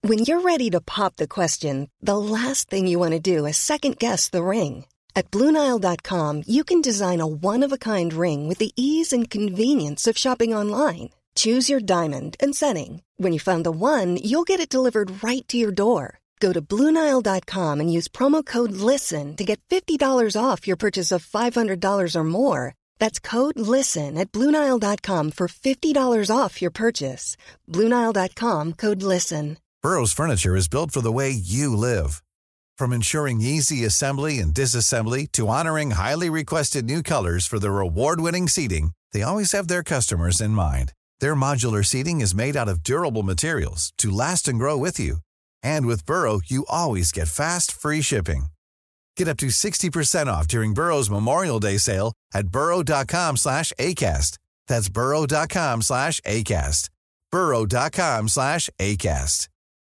When you're ready to pop the question, the last thing you want to do is second-guess the ring. At BlueNile.com, you can design a one-of-a-kind ring with the ease and convenience of shopping online. Choose your diamond and setting. When you find the one, you'll get it delivered right to your door. Go to BlueNile.com and use promo code LISTEN to get $50 off your purchase of $500 or more. That's code LISTEN at BlueNile.com for $50 off your purchase. BlueNile.com, code LISTEN. Burrow's furniture is built for the way you live. From ensuring easy assembly and disassembly to honoring highly requested new colors for their award-winning seating, they always have their customers in mind. Their modular seating is made out of durable materials to last and grow with you. And with Burrow, you always get fast, free shipping. Get up to 60% off during Burrow's Memorial Day sale at burrow.com/ACAST. That's burrow.com/ACAST. burrow.com/ACAST.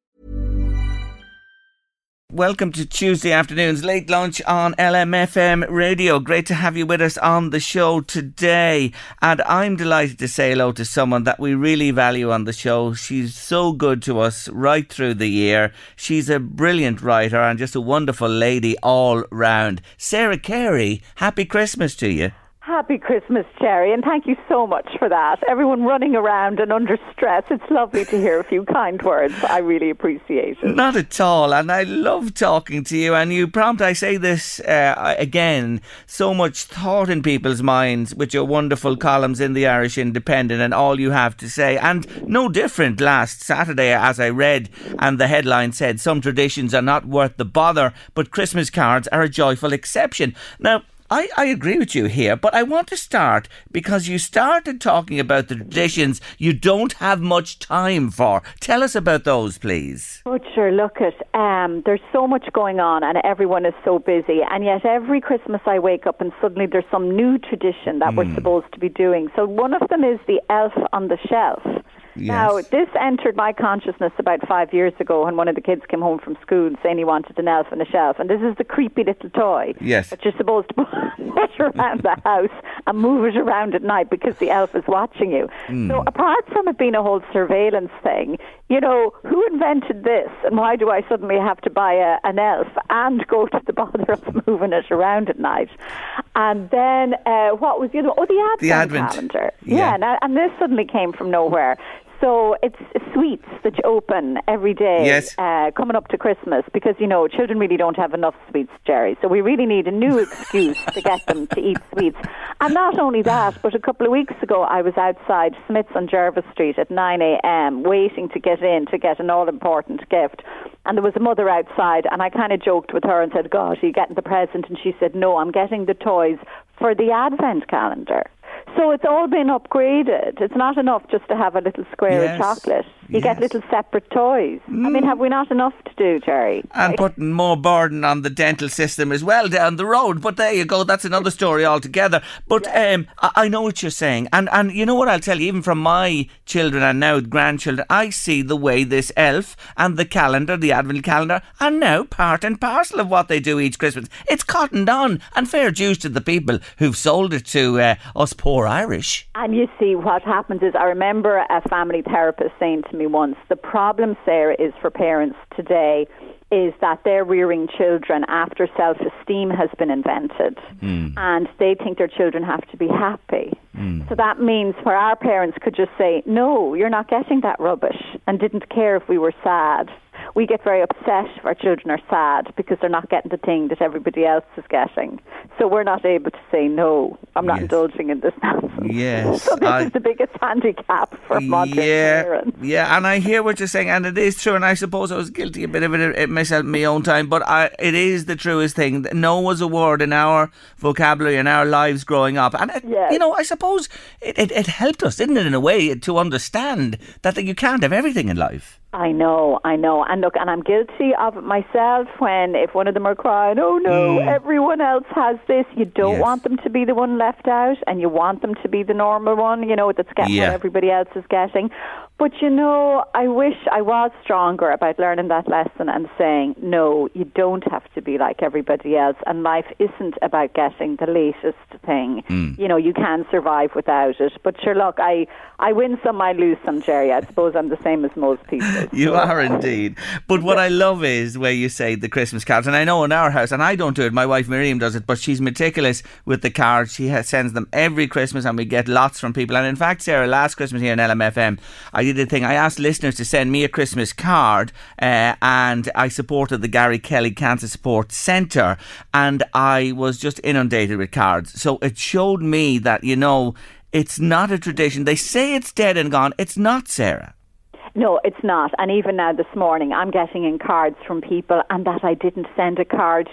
Welcome to Tuesday afternoon's Late Lunch on LMFM Radio. Great to have you with us on the show today. And I'm delighted to say hello to someone that we really value on the show. She's so good to us right through the year. She's a brilliant writer and just a wonderful lady all round. Sarah Carey, happy Christmas to you. Happy Christmas, Jerry, and thank you so much for that. Everyone running around and under stress. It's lovely to hear a few kind words. I really appreciate it. Not at all, and I love talking to you, and you prompt, I say this again, so much thought in people's minds with your wonderful columns in the Irish Independent and all you have to say. And no different last Saturday, as I read, and the headline said, some traditions are not worth the bother, but Christmas cards are a joyful exception. Now, I agree with you here, but I want to start because you started talking about the traditions you don't have much time for. Tell us about those, please. Oh, sure. Look, there's so much going on and everyone is so busy. And yet every Christmas I wake up and suddenly there's some new tradition that we're supposed to be doing. So one of them is the elf on the shelf. Yes. Now, this entered my consciousness about 5 years ago when one of the kids came home from school saying he wanted an elf on a shelf. And this is the creepy little toy that you're supposed to put around the house and move it around at night because the elf is watching you. So apart from it being a whole surveillance thing, you know, who invented this and why do I suddenly have to buy an elf and go to the bother of moving it around at night? And then what was the other one? Oh, the Advent calendar. Yeah, and this suddenly came from nowhere. So it's sweets that you open every day coming up to Christmas because, you know, children really don't have enough sweets, Jerry. So we really need a new excuse to get them to eat sweets. And not only that, but a couple of weeks ago I was outside Smith's on Jervis Street at 9 a.m. waiting to get in to get an all-important gift. And there was a mother outside and I kind of joked with her and said, gosh, are you getting the present? And she said, no, I'm getting the toys for the Advent calendar. So it's all been upgraded. It's not enough just to have a little square of chocolate. You get little separate toys. I mean, have we not enough to do, Jerry? And putting more burden on the dental system as well down the road. But there you go. That's another story altogether. But I know what you're saying. And you know what I'll tell you, even from my children and now grandchildren, I see the way this elf and the calendar, the Advent calendar, are now part and parcel of what they do each Christmas. It's cottoned on. And fair dues to the people who've sold it to us poor Irish. And you see, what happens is, I remember a family therapist saying to me once, the problem, Sarah, is for parents today is that they're rearing children after self-esteem has been invented and they think their children have to be happy. So that means where our parents could just say, no, you're not getting that rubbish, and didn't care if we were sad. We get very upset if our children are sad because they're not getting the thing that everybody else is getting. So we're not able to say, no, I'm not indulging in this nonsense. Yes. So this is the biggest handicap for modern parents. Yeah, and I hear what you're saying, and it is true, and I suppose I was guilty a bit of it myself in my own time, but it is the truest thing. No was a word in our vocabulary in our lives growing up. And, you know, I suppose it helped us, didn't it, in a way, to understand that you can't have everything in life. I know. And look, and I'm guilty of it myself if one of them are crying, oh no, everyone else has this. You don't want them to be the one left out, and you want them to be the normal one, you know, that's getting what everybody else is getting. But, you know, I wish I was stronger about learning that lesson and saying, no, you don't have to be like everybody else, and life isn't about getting the latest thing. You know, you can survive without it. But sure, look, I win some, I lose some, Jerry. I suppose I'm the same as most people. You are indeed. But what I love is where you say the Christmas cards. And I know in our house, and I don't do it, my wife Miriam does it, but she's meticulous with the cards. She sends them every Christmas and we get lots from people. And in fact, Sarah, last Christmas here in LMFM, I did a thing. I asked listeners to send me a Christmas card and I supported the Gary Kelly Cancer Support Centre, and I was just inundated with cards. So it showed me that, you know, it's not a tradition. They say it's dead and gone. It's not, Sarah. No, it's not. And even now this morning, I'm getting in cards from people and that I didn't send a card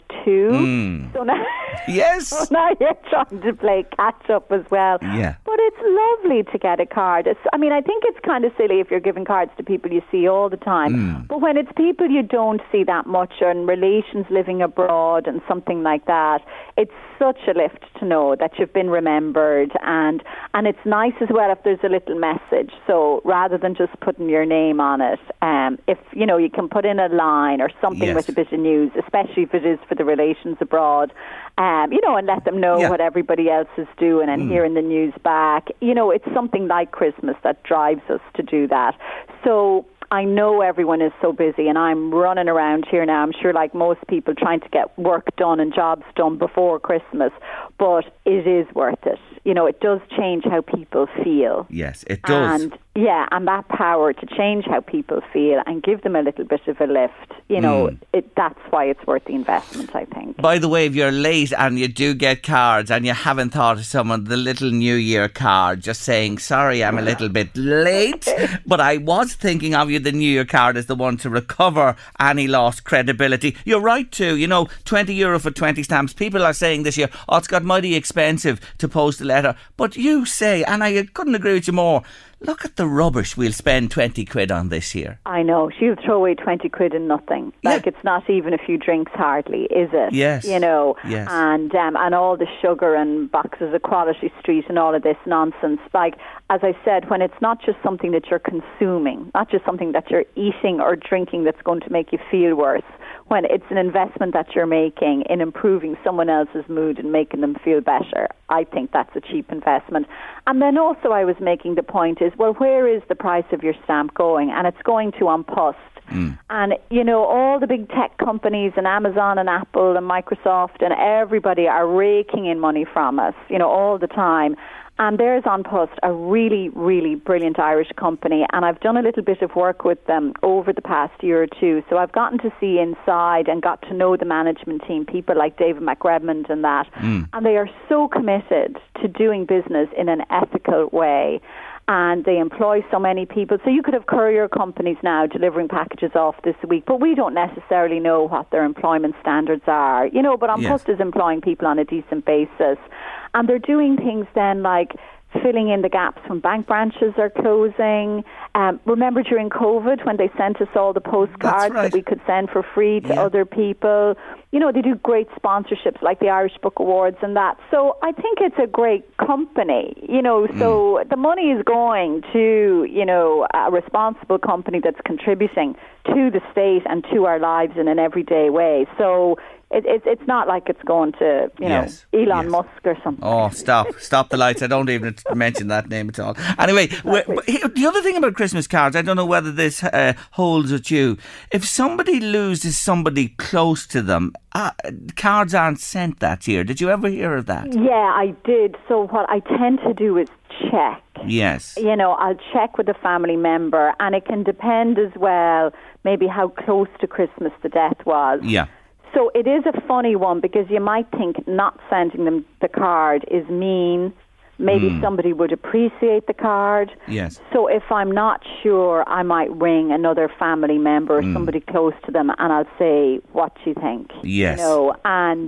to. So now, yes. So now you're trying to play catch up as well. Yeah. But it's lovely to get a card. I think it's kind of silly if you're giving cards to people you see all the time. But when it's people you don't see that much, or in relations living abroad and something like that, it's such a lift to know that you've been remembered. And it's nice as well if there's a little message. So rather than just putting your name on it, if you know, you can put in a line or something with a bit of news, especially if it is for the relations abroad, you know, and let them know what everybody else is doing and hearing the news back. You know, it's something like Christmas that drives us to do that. So I know everyone is so busy, and I'm running around here now, I'm sure like most people, trying to get work done and jobs done before Christmas, but it is worth it. You know, it does change how people feel. Yes, it does. And and that power to change how people feel and give them a little bit of a lift, you know, that's why it's worth the investment, I think. By the way, if you're late and you do get cards and you haven't thought of someone, the little New Year card, just saying, sorry, I'm a little bit late, but I was thinking of you, the New Year card is the one to recover any lost credibility. You're right too, you know, €20 for 20 stamps. People are saying this year, oh, it's got mighty expensive to post a letter. But you say, and I couldn't agree with you more, look at the rubbish we'll spend 20 quid on this year. I know. She'll throw away 20 quid in nothing. Like, it's not even a few drinks hardly, is it? Yes. You know, yes. And all the sugar and boxes of Quality Street and all of this nonsense. Like, as I said, when it's not just something that you're consuming, not just something that you're eating or drinking that's going to make you feel worse, when it's an investment that you're making in improving someone else's mood and making them feel better, I think that's a cheap investment. And then also I was making the point is, well, where is the price of your stamp going? And it's going to An Post. And, you know, all the big tech companies and Amazon and Apple and Microsoft and everybody are raking in money from us, you know, all the time. And there's An Post, a really, really brilliant Irish company. And I've done a little bit of work with them over the past year or two. So I've gotten to see inside and got to know the management team, people like David McRedmond and that. And they are so committed to doing business in an ethical way. And they employ so many people. So you could have courier companies now delivering packages off this week, but we don't necessarily know what their employment standards are. You know, but An Post is employing people on a decent basis. And they're doing things then like filling in the gaps when bank branches are closing. Remember during COVID when they sent us all the postcards that we could send for free to other people? You know, they do great sponsorships like the Irish Book Awards and that. So I think it's a great company, you know, so the money is going to, you know, a responsible company that's contributing to the state and to our lives in an everyday way. So it's not like it's going to, you know, Elon Musk or something. Oh, stop the lights. I don't even mention that name at all. Anyway, the other thing about Christmas cards, I don't know whether this holds with you. If somebody loses somebody close to them, cards aren't sent that year. Did you ever hear of that? Yeah, I did. So what I tend to do is check. Yes. You know, I'll check with a family member, and it can depend as well maybe how close to Christmas the death was. Yeah. So it is a funny one because you might think not sending them the card is mean. Maybe somebody would appreciate the card. Yes. So if I'm not sure, I might ring another family member or somebody close to them, and I'll say, "What do you think?" Yes. You know, and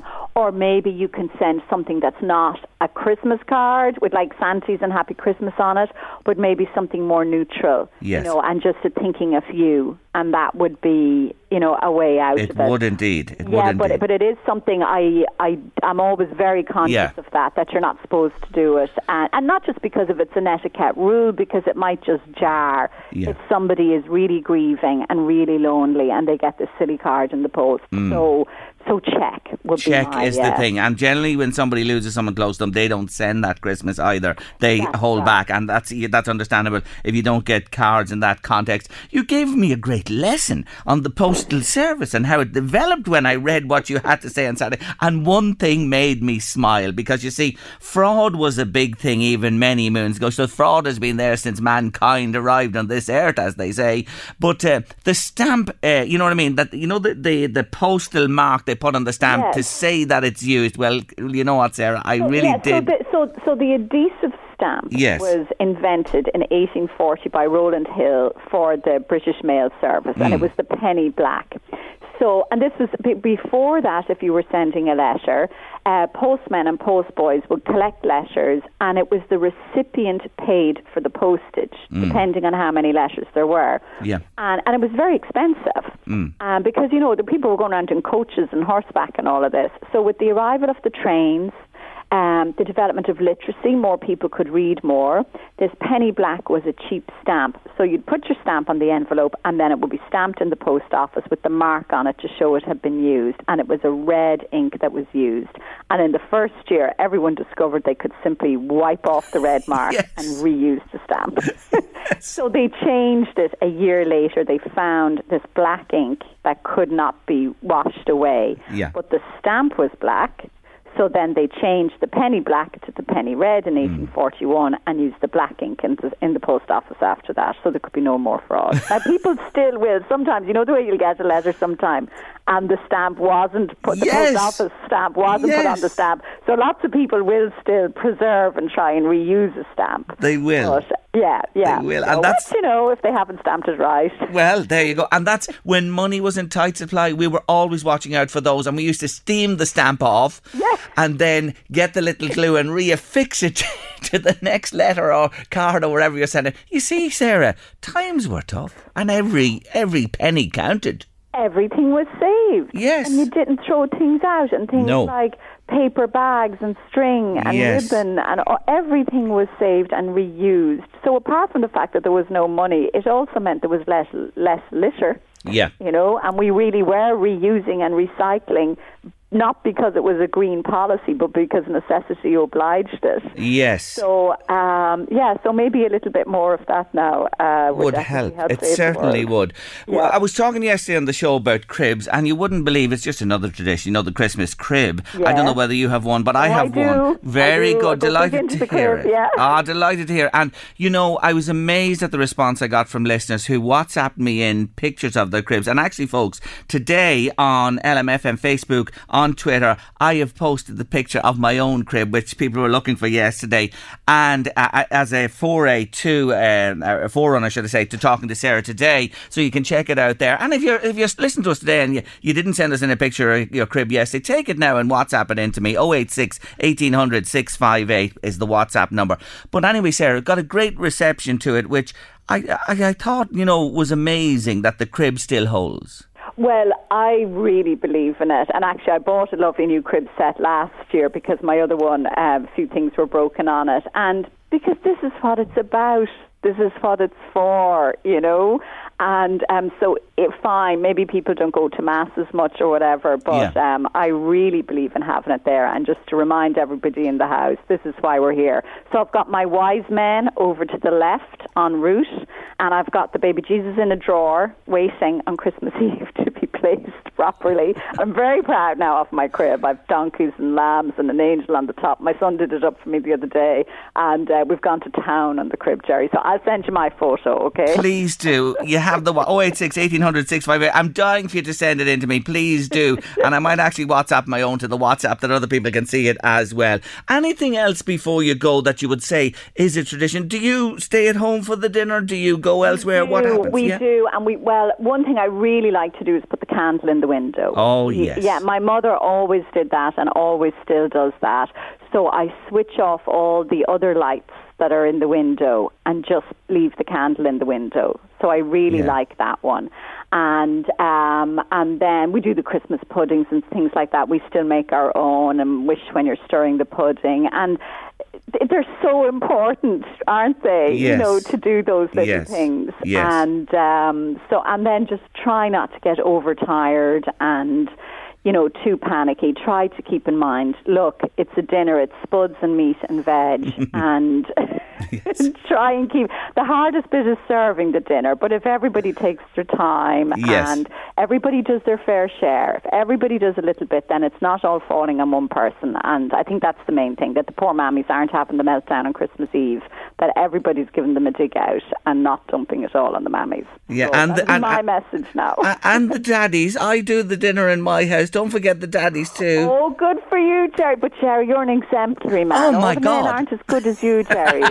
or maybe you can send something that's not a Christmas card with like Santa's and Happy Christmas on it, but maybe something more neutral. Yes. You know, and just thinking of you. and that would be, a way out of it. It would indeed. But it is something I'm always very conscious of that you're not supposed to do it. And not just because of it's an etiquette rule, because it might just jar if somebody is really grieving and really lonely and they get this silly card in the post. So check would be Check is the thing. And generally when somebody loses someone close to them, they don't send that Christmas either. They hold back, and that's understandable if you don't get cards in that context. You gave me a great lesson on the postal service and how it developed when I read what you had to say on Saturday. And one thing made me smile, because you see, fraud was a big thing even many moons ago. So fraud has been there since mankind arrived on this earth, as they say. But the stamp, you know what I mean? That the postal mark they put on the stamp to say that it's used. Well, you know what, Sarah? I really did. So the adhesive stamp was invented in 1840 by Rowland Hill for the British Mail Service, and it was the penny black. So, and this was before that, if you were sending a letter, postmen and postboys would collect letters, and it was the recipient paid for the postage, depending on how many letters there were. Yeah. And it was very expensive, because, the people were going around in coaches and horseback and all of this. So with the arrival of the trains, the development of literacy, more people could read more. This penny black was a cheap stamp. So you'd put your stamp on the envelope, and then it would be stamped in the post office with the mark on it to show it had been used. And it was a red ink that was used. And in the first year, everyone discovered they could simply wipe off the red mark and reuse the stamp. So they changed it a year later. They found this black ink that could not be washed away. Yeah. But the stamp was black. So then they changed the penny black to the penny red in 1841 and used the black ink in the post office after that, so there could be no more fraud. Now, people still will. Sometimes, the way you'll get a letter sometime and the stamp wasn't put, the post office stamp wasn't put on the stamp. So lots of people will still preserve and try and reuse a stamp. They will. But, yeah. They will. So and that's, if they haven't stamped it right. Well, there you go. And that's when money was in tight supply. We were always watching out for those, and we used to steam the stamp off and then get the little glue and reaffix it to the next letter or card or wherever you're sending. You see, Sarah, times were tough, and every penny counted. Everything was saved. Yes. And you didn't throw things out, and things like paper bags and string and ribbon, and everything was saved and reused. So apart from the fact that there was no money, it also meant there was less litter. Yeah. And we really were reusing and recycling, not because it was a green policy, but because necessity obliged it. Yes. So, so maybe a little bit more of that now would help. It certainly would. Yeah. Well, I was talking yesterday on the show about cribs, and you wouldn't believe it's just another tradition, the Christmas crib. Yeah. I don't know whether you have one, but I have one. Very good. Delighted to hear it. Yeah. Delighted to hear. And, I was amazed at the response I got from listeners who WhatsApped me in pictures of their cribs. And actually, folks, today on LMFM Facebook, on Twitter, I have posted the picture of my own crib, which people were looking for yesterday, and as a forerunner, should I say, to talking to Sarah today, so you can check it out there. And if you're listening to us today and you didn't send us in a picture of your crib yesterday, take it now and WhatsApp it into me. 086 1800 658 is the WhatsApp number. But anyway, Sarah, got a great reception to it, which I thought was amazing that the crib still holds. Well, I really believe in it. And actually, I bought a lovely new crib set last year because my other one, a few things were broken on it. And because this is what it's about. This is what it's for, And so, fine, maybe people don't go to Mass as much or whatever, but I really believe in having it there. And just to remind everybody in the house, this is why we're here. So I've got my wise men over to the left en route, and I've got the baby Jesus in a drawer waiting on Christmas Eve to be placed properly. I'm very proud now of my crib. I've donkeys and lambs and an angel on the top. My son did it up for me the other day, and we've gone to town on the crib, Jerry. So I'll send you my photo, okay? Please do. You have the 086 1800 658. I'm dying for you to send it in to me. Please do. And I might actually WhatsApp my own to the WhatsApp that other people can see it as well. Anything else before you go that you would say is a tradition? Do you stay at home for the dinner? Do you go elsewhere? What happens? We do. And one thing I really like to do is put the candle in the window. Oh, yes. Yeah, my mother always did that and always still does that. so I switch off all the other lights that are in the window and just leave the candle in the window. So I really like that one. And then we do the Christmas puddings and things like that. We still make our own and wish when you're stirring the pudding. And they're so important, aren't they? Yes. You know, to do those little things. Yes. And then just try not to get overtired and, you know, too panicky. Try to keep in mind, look, it's a dinner, it's spuds and meat and veg, and try and keep... The hardest bit is serving the dinner, but if everybody takes their time and everybody does their fair share, if everybody does a little bit, then it's not all falling on one person. And I think that's the main thing, that the poor mammies aren't having the meltdown on Christmas Eve, that everybody's giving them a dig out and not dumping it all on the mammies. Yeah, so and that's my message now. And the daddies. I do the dinner in my house. Don't forget the daddies too. Oh, good for you, Jerry. But Jerry, you're an exemplary man. Oh, my All the God. men aren't as good as you, Jerry.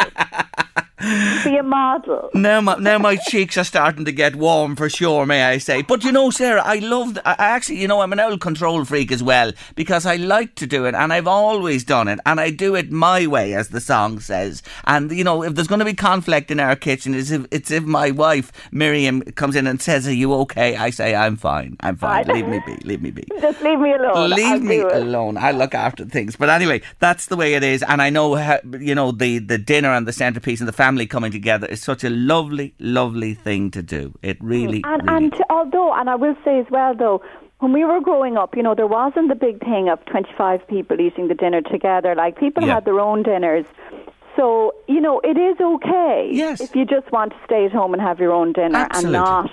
Be a model. Now my cheeks are starting to get warm for sure, may I say. But you know, Sarah, I actually, you know, I'm an old control freak as well, because I like to do it, and I've always done it, and I do it my way, as the song says. And, you know, if there's going to be conflict in our kitchen, it's if my wife, Miriam, comes in and says, are you okay? I say, I'm fine. Leave me be. Just leave me alone. Leave me alone. I look after things. But anyway, that's the way it is. And I know, how, you know, the dinner and the centrepiece and the family coming together is such a lovely, lovely thing to do. It really, and I will say as well, though, when we were growing up, you know, there wasn't the big thing of 25 people eating the dinner together. Like, people had their own dinners. So, you know, it is okay if you just want to stay at home and have your own dinner and not...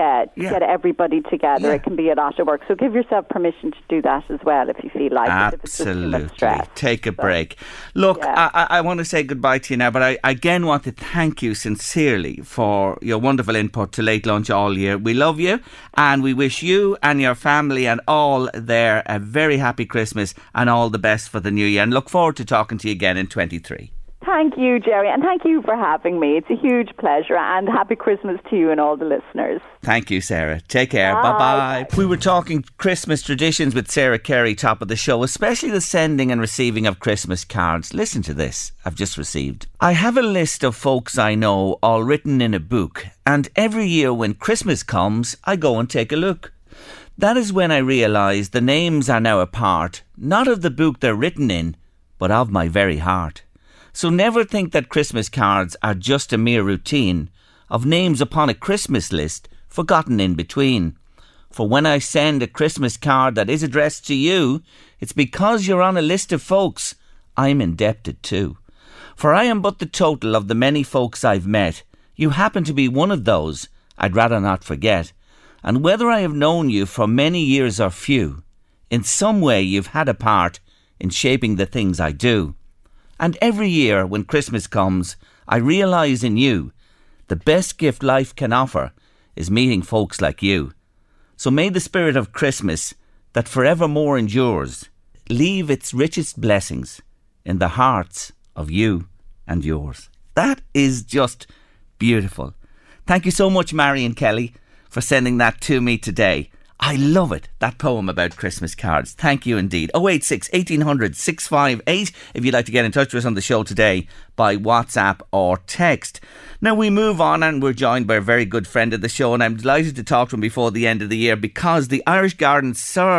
get everybody together. It can be a lot of work. So give yourself permission to do that as well if you feel like it. If it's just too much stress. Take a break. Look, I want to say goodbye to you now, but I again want to thank you sincerely for your wonderful input to Late Lunch all year. We love you, and we wish you and your family and all there a very happy Christmas and all the best for the new year, and look forward to talking to you again in 23. Thank you, Jerry, and thank you for having me. It's a huge pleasure, and happy Christmas to you and all the listeners. Thank you, Sarah. Take care. Bye-bye. We were talking Christmas traditions with Sarah Carey, top of the show, especially the sending and receiving of Christmas cards. Listen to this I've just received. I have a list of folks I know all written in a book, and every year when Christmas comes, I go and take a look. That is when I realise the names are now a part, not of the book they're written in, but of my very heart. So never think that Christmas cards are just a mere routine of names upon a Christmas list forgotten in between. For when I send a Christmas card that is addressed to you, it's because you're on a list of folks I'm indebted to. For I am but the total of the many folks I've met. You happen to be one of those I'd rather not forget. And whether I have known you for many years or few, in some way you've had a part in shaping the things I do. And every year when Christmas comes, I realise in you, the best gift life can offer is meeting folks like you. So may the spirit of Christmas, that forevermore endures, leave its richest blessings in the hearts of you and yours. That is just beautiful. Thank you so much, Marion Kelly, for sending that to me today. I love it, that poem about Christmas cards. Thank you indeed. 086 1800 658 if you'd like to get in touch with us on the show today by WhatsApp or text. Now we move on, and we're joined by a very good friend of the show, and I'm delighted to talk to him before the end of the year because the Irish Garden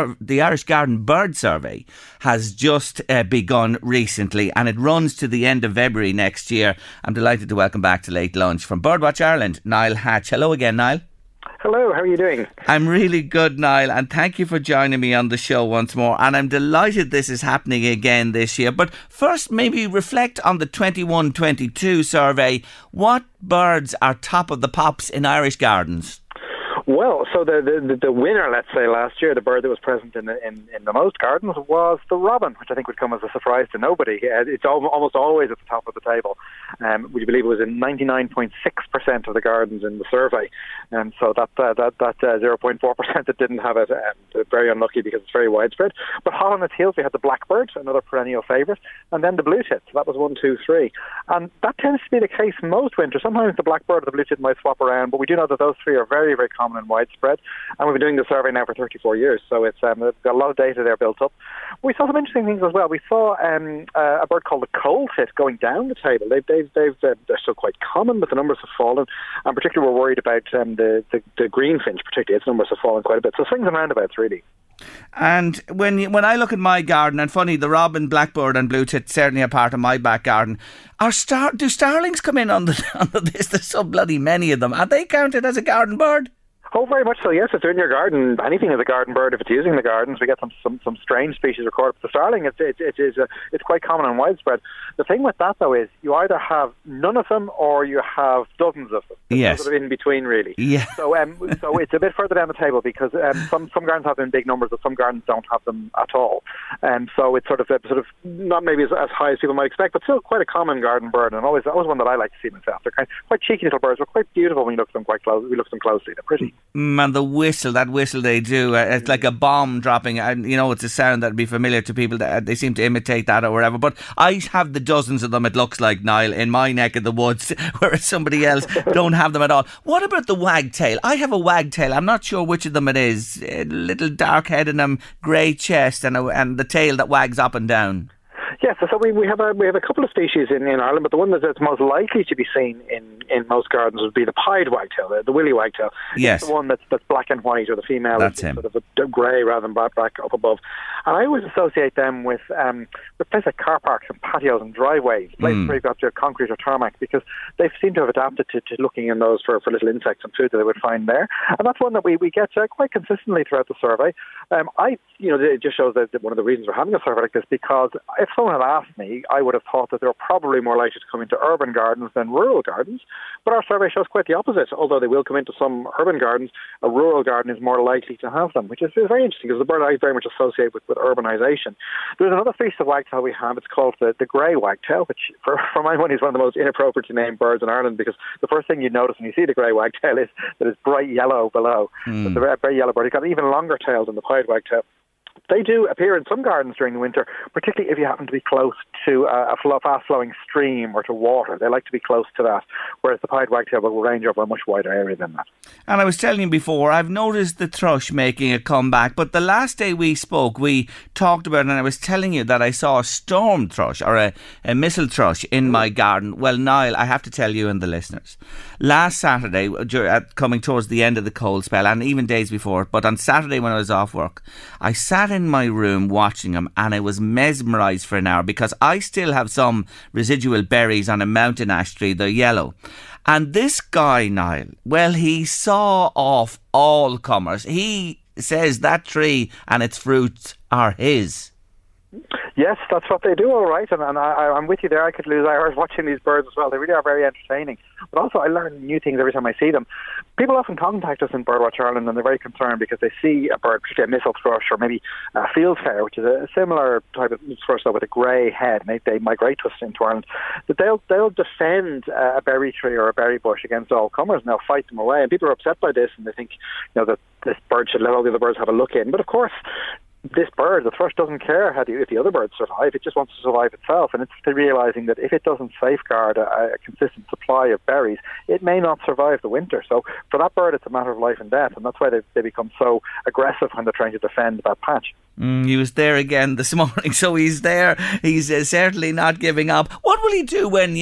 Bird Survey has just begun recently, and it runs to the end of February next year. I'm delighted to welcome back to Late Lunch from Birdwatch Ireland, Niall Hatch. Hello again, Niall. Hello, how are you doing? I'm really good, Niall, and thank you for joining me on the show once more. And I'm delighted this is happening again this year. But first, maybe reflect on the 21-22 survey. What birds are top of the pops in Irish gardens? Well, so the winner, let's say, last year, the bird that was present in the most gardens was the robin, which I think would come as a surprise to nobody. It's almost always at the top of the table. Would you believe it was in 99.6% of the gardens in the survey? So that 0.4% that didn't have it, very unlucky because it's very widespread. But hot on its heels, we had the blackbird, another perennial favourite, and then the blue tit. So that was 1, 2, 3. And that tends to be the case most winters. Sometimes the blackbird or the blue tit might swap around, but we do know that those three are very, very common and widespread. And we've been doing the survey now for 34 years, so it's got a lot of data there built up. We saw some interesting things as well. We saw a bird called the coal tit going down the table. They're still quite common, but the numbers have fallen, and particularly we're worried about the greenfinch, particularly. Its numbers have fallen quite a bit. So swings and roundabouts, really. And when I look at my garden, and funny, the robin, blackbird and blue tit certainly are part of my back garden. Do starlings come in on the list? There's so bloody many of them. Are they counted as a garden bird? Oh, very much so, yes. If they're in your garden, anything is a garden bird if it's using the gardens. We get some strange species recorded. But the starling, it's quite common and widespread. The thing with that, though, is you either have none of them or you have dozens of them. Yes. Sort of in between, really. Yeah. So it's a bit further down the table because some gardens have them in big numbers, but some gardens don't have them at all. So it's sort of not maybe as high as people might expect, but still quite a common garden bird, and always one that I like to see myself. They're quite cheeky little birds. They're quite beautiful when you look at them quite close. We look at them closely. They're pretty. And that whistle they do, it's like a bomb dropping, and it's a sound that'd be familiar to people. That they seem to imitate that or whatever. But I have the dozens of them, it looks like, Niall, in my neck of the woods, whereas somebody else don't have them at all. What about the wagtail? I have a wagtail. I'm not sure which of them it is. A little dark head and a grey chest and the tail that wags up and down. Yes, so we have a couple of species in Ireland, but the one that's most likely to be seen in most gardens would be the pied wagtail, the willy wagtail. Yes. It's the one that's black and white, or the female that's is sort of a grey rather than black up above. And I always associate them with places like car parks and patios and driveways, places where you've got your concrete or tarmac, because they seem to have adapted to looking in those for little insects and food that they would find there. And that's one that we get quite consistently throughout the survey. It just shows that one of the reasons we're having a survey like this, because if someone had asked me, I would have thought that they were probably more likely to come into urban gardens than rural gardens. But our survey shows quite the opposite. Although they will come into some urban gardens, a rural garden is more likely to have them, which is very interesting because the bird I very much associate with urbanisation. There's another species of wagtail we have. It's called the grey wagtail, which for my money is one of the most inappropriate to name birds in Ireland, because the first thing you notice when you see the grey wagtail is that it's bright yellow below. It's a very yellow bird. It's got an even longer tail than the pied wagtail. They do appear in some gardens during the winter, particularly if you happen to be close to a fast-flowing stream or to water. They like to be close to that, whereas the pied wagtail will range over a much wider area than that. And I was telling you before, I've noticed the thrush making a comeback, but the last day we spoke, we talked about it, and I was telling you that I saw a storm thrush, or a missile thrush in my garden. Well, Niall, I have to tell you and the listeners, last Saturday, coming towards the end of the cold spell, and even days before, but on Saturday when I was off work, I sat in my room watching him, and I was mesmerised for an hour because I still have some residual berries on a mountain ash tree, they're yellow. And this guy, Niall, well, he saw off all comers. He says that tree and its fruits are his. Yes, that's what they do, all right. And I'm with you there. I could lose hours watching these birds as well. They really are very entertaining. But also, I learn new things every time I see them. People often contact us in Birdwatch Ireland, and they're very concerned because they see a bird, particularly a missile thrush, or maybe a fieldfare, which is a similar type of thrush, though with a grey head. And they migrate to us into Ireland. But they'll defend a berry tree or a berry bush against all comers, and they'll fight them away. And people are upset by this, and they think that this bird should let all the other birds have a look in. But of course, this bird, the thrush, doesn't care if the other birds survive. It just wants to survive itself, and it's realising that if it doesn't safeguard a consistent supply of berries, it may not survive the winter. So for that bird, it's a matter of life and death, and that's why they become so aggressive when they're trying to defend that patch. He was there again this morning, so he's there. He's certainly not giving up. What will he do when,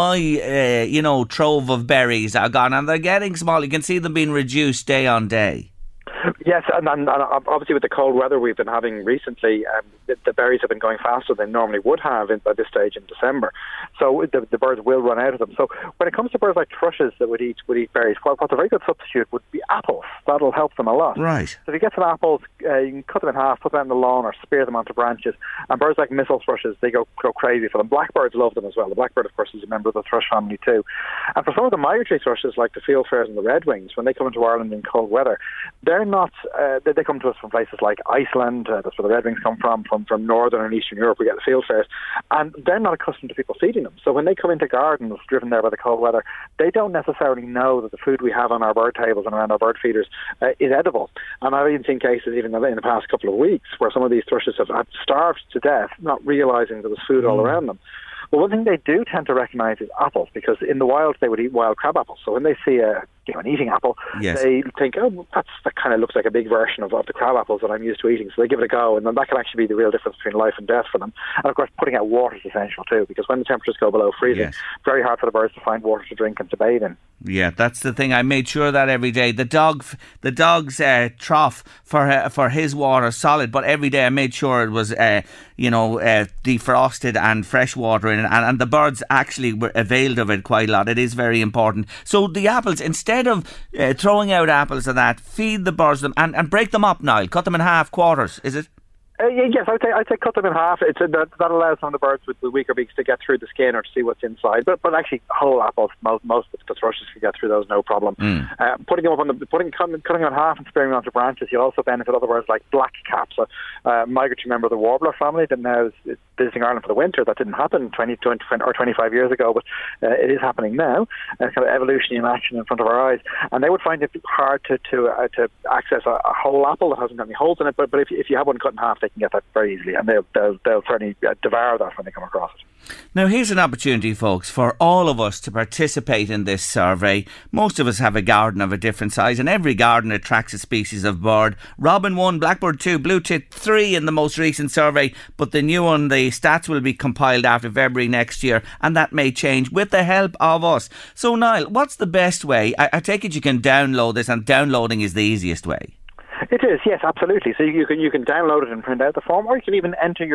my, trove of berries are gone and they're getting small? You can see them being reduced day on day. Yes, and obviously with the cold weather we've been having recently, the berries have been going faster than normally would have by this stage in December. So the birds will run out of them. So when it comes to birds like thrushes that would eat berries, what's a very good substitute would be apples. That'll help them a lot. Right. So if you get some apples, you can cut them in half, put them on the lawn, or spear them onto branches. And birds like missile thrushes, they go crazy for them. Blackbirds love them as well. The blackbird, of course, is a member of the thrush family too. And for some of the migratory thrushes, like the fieldfares and the redwings, when they come into Ireland in cold weather, they're not. They come to us from places like Iceland. That's where the redwings come from northern and eastern Europe. We get the fieldfares, and they're not accustomed to people feeding them. So when they come into gardens driven there by the cold weather, they don't necessarily know that the food we have on our bird tables and around our bird feeders is edible. And I've even seen cases even in the past couple of weeks where some of these thrushes have starved to death, not realising there was food all around them. Well, one thing they do tend to recognise is apples, because in the wild they would eat wild crab apples. So when they see a an eating apple, yes. they think, oh, that kind of looks like a big version of the crab apples that I'm used to eating. So they give it a go, and then that can actually be the real difference between life and death for them. And of course, putting out water is essential too, because when the temperatures go below freezing, yes. it's very hard for the birds to find water to drink and to bathe in. Yeah, that's the thing. I made sure that every day. The dog's trough for his water solid, but every day I made sure it was defrosted and fresh water in it, and the birds actually were availed of it quite a lot. It is very important. So the apples, instead of throwing out apples and that, feed the birds them and break them up, Niall. Cut them in half, quarters, is it? Yes, I'd say cut them in half. That allows some of the birds with weaker beaks to get through the skin or to see what's inside. But actually, whole apples, most of the thrushes can get through those, no problem. Putting them up cutting them in half and spearing them onto branches, you'll also benefit other birds like blackcaps, a migratory member of the warbler family that now is visiting Ireland for the winter. That didn't happen 20 or 25 years ago, but it is happening now. Kind of evolution in action in front of our eyes, and they would find it hard to access a whole apple that hasn't got any holes in it. But if you have one cut in half, they can get that very easily, and they'll certainly devour that when they come across it. Now here's an opportunity, folks, for all of us to participate in this survey. Most of us have a garden of a different size, and every garden attracts a species of bird. Robin 1, blackbird 2, blue tit 3 in the most recent survey, but the new one, the stats will be compiled after February next year, and that may change with the help of us. So Niall, what's the best way? I take it you can download this, and downloading is the easiest way. It is, yes, absolutely. So you can download it and print out the form, or you can even enter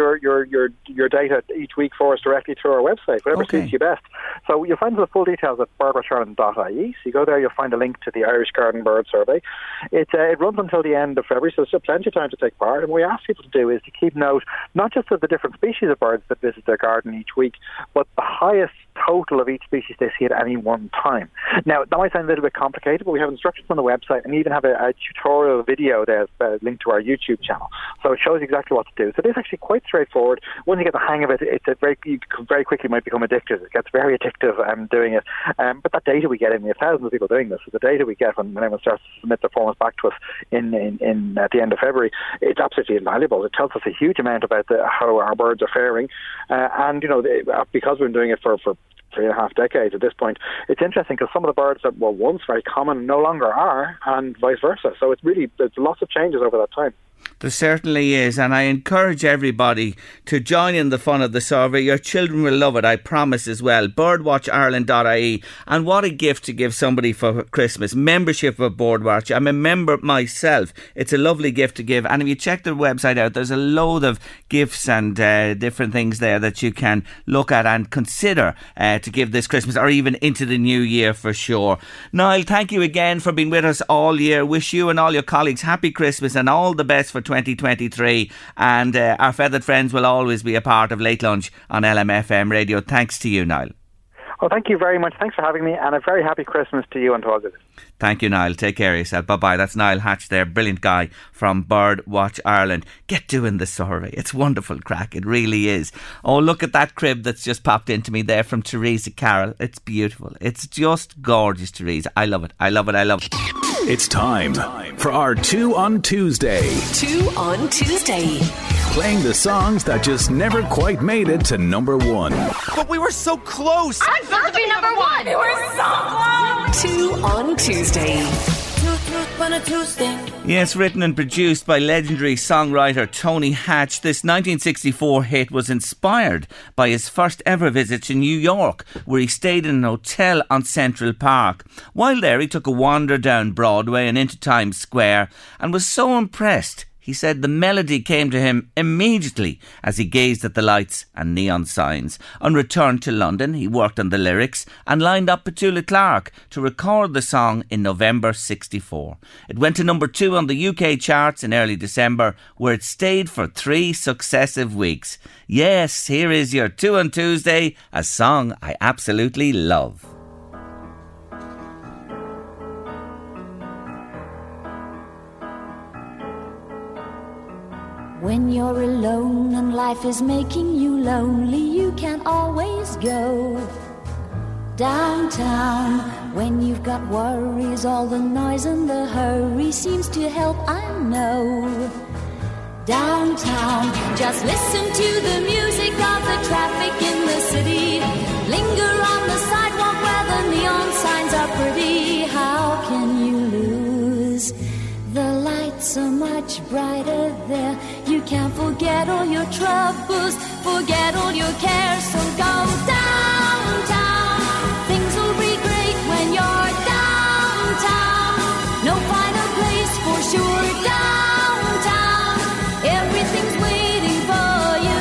your data each week for us directly through our website, whatever suits you best. So you'll find the full details at birdwatchireland.ie. So you go there, you'll find a link to the Irish Garden Bird Survey. It runs until the end of February, so there's plenty of time to take part. And what we ask people to do is to keep note not just of the different species of birds that visit their garden each week, but the highest total of each species they see at any one time. Now, that might sound a little bit complicated, but we have instructions on the website, and even have a tutorial video there linked to our YouTube channel. So it shows exactly what to do. So it is actually quite straightforward. Once you get the hang of it, you very quickly might become addicted. It gets very addictive doing it. But that data we get in, we have thousands of people doing this. So the data we get when anyone starts to submit their forms back to us in at the end of February, it's absolutely invaluable. It tells us a huge amount about how our birds are faring. And, because we've been doing it for 3.5 decades at this point, it's interesting because some of the birds that were once very common no longer are, and vice versa. So there's lots of changes over that time. There certainly is, and I encourage everybody to join in the fun of the survey. Your children will love it, I promise as well. Birdwatchireland.ie. And what a gift to give somebody for Christmas. Membership of Birdwatch. I'm a member myself. It's a lovely gift to give. And if you check the website out, there's a load of gifts and different things there that you can look at and consider to give this Christmas, or even into the new year for sure. Niall, thank you again for being with us all year. Wish you and all your colleagues happy Christmas and all the best for 2023, and our feathered friends will always be a part of Late Lunch on LMFM Radio. Thanks to you, Niall. Well, thank you very much. Thanks for having me, and a very happy Christmas to you and to all of you. Thank you, Niall. Take care of yourself. Bye-bye. That's Niall Hatch there, brilliant guy from Birdwatch Ireland. Get doing the survey. It's wonderful crack. It really is. Oh, look at that crib that's just popped into me there from Teresa Carroll. It's beautiful. It's just gorgeous, Teresa. I love it. I love it. I love it. It's time for our 2 on Tuesday. 2 on Tuesday. Playing the songs that just never quite made it to number 1. But we were so close. I'm supposed to be number 1. We were so close. 2 on Tuesday. Yes, written and produced by legendary songwriter Tony Hatch, this 1964 hit was inspired by his first ever visit to New York, where he stayed in an hotel on Central Park. While there, he took a wander down Broadway and into Times Square, and was so impressed, he said the melody came to him immediately as he gazed at the lights and neon signs. On return to London, he worked on the lyrics and lined up Petula Clark to record the song in November '64. It went to number 2 on the UK charts in early December, where it stayed for 3 successive weeks. Yes, here is your 2 on Tuesday, a song I absolutely love. When you're alone and life is making you lonely, you can always go downtown. When you've got worries, all the noise and the hurry seems to help, I know. Downtown, just listen to the music of the traffic in the city. Linger on the sidewalk where the the neon signs are pretty, how can you lose? The lights are much brighter there. You can't forget all your troubles, forget all your cares. So go downtown. Things will be great when you're downtown. No finer place for sure. Downtown, everything's waiting for you.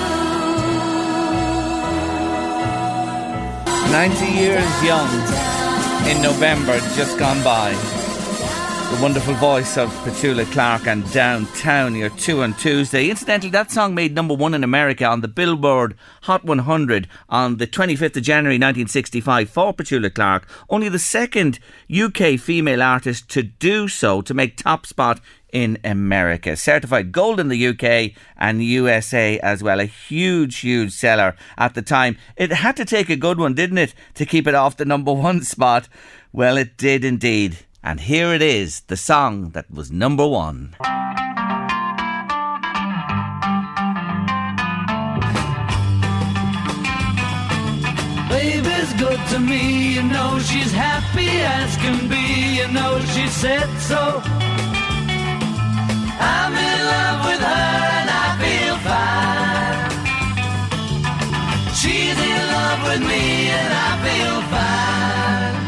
90 years young in November, just gone by. The wonderful voice of Petula Clark and Downtown, your 2 on Tuesday. Incidentally, that song made number 1 in America on the Billboard Hot 100 on the 25th of January 1965 for Petula Clark. Only the second UK female artist to do so, to make top spot in America. Certified gold in the UK and USA as well. A huge, huge seller at the time. It had to take a good one, didn't it, to keep it off the number 1 spot? Well, it did indeed. And here it is, the song that was number 1. Baby's good to me, you know she's happy as can be, you know she said so. I'm in love with her and I feel fine. She's in love with me and I feel fine.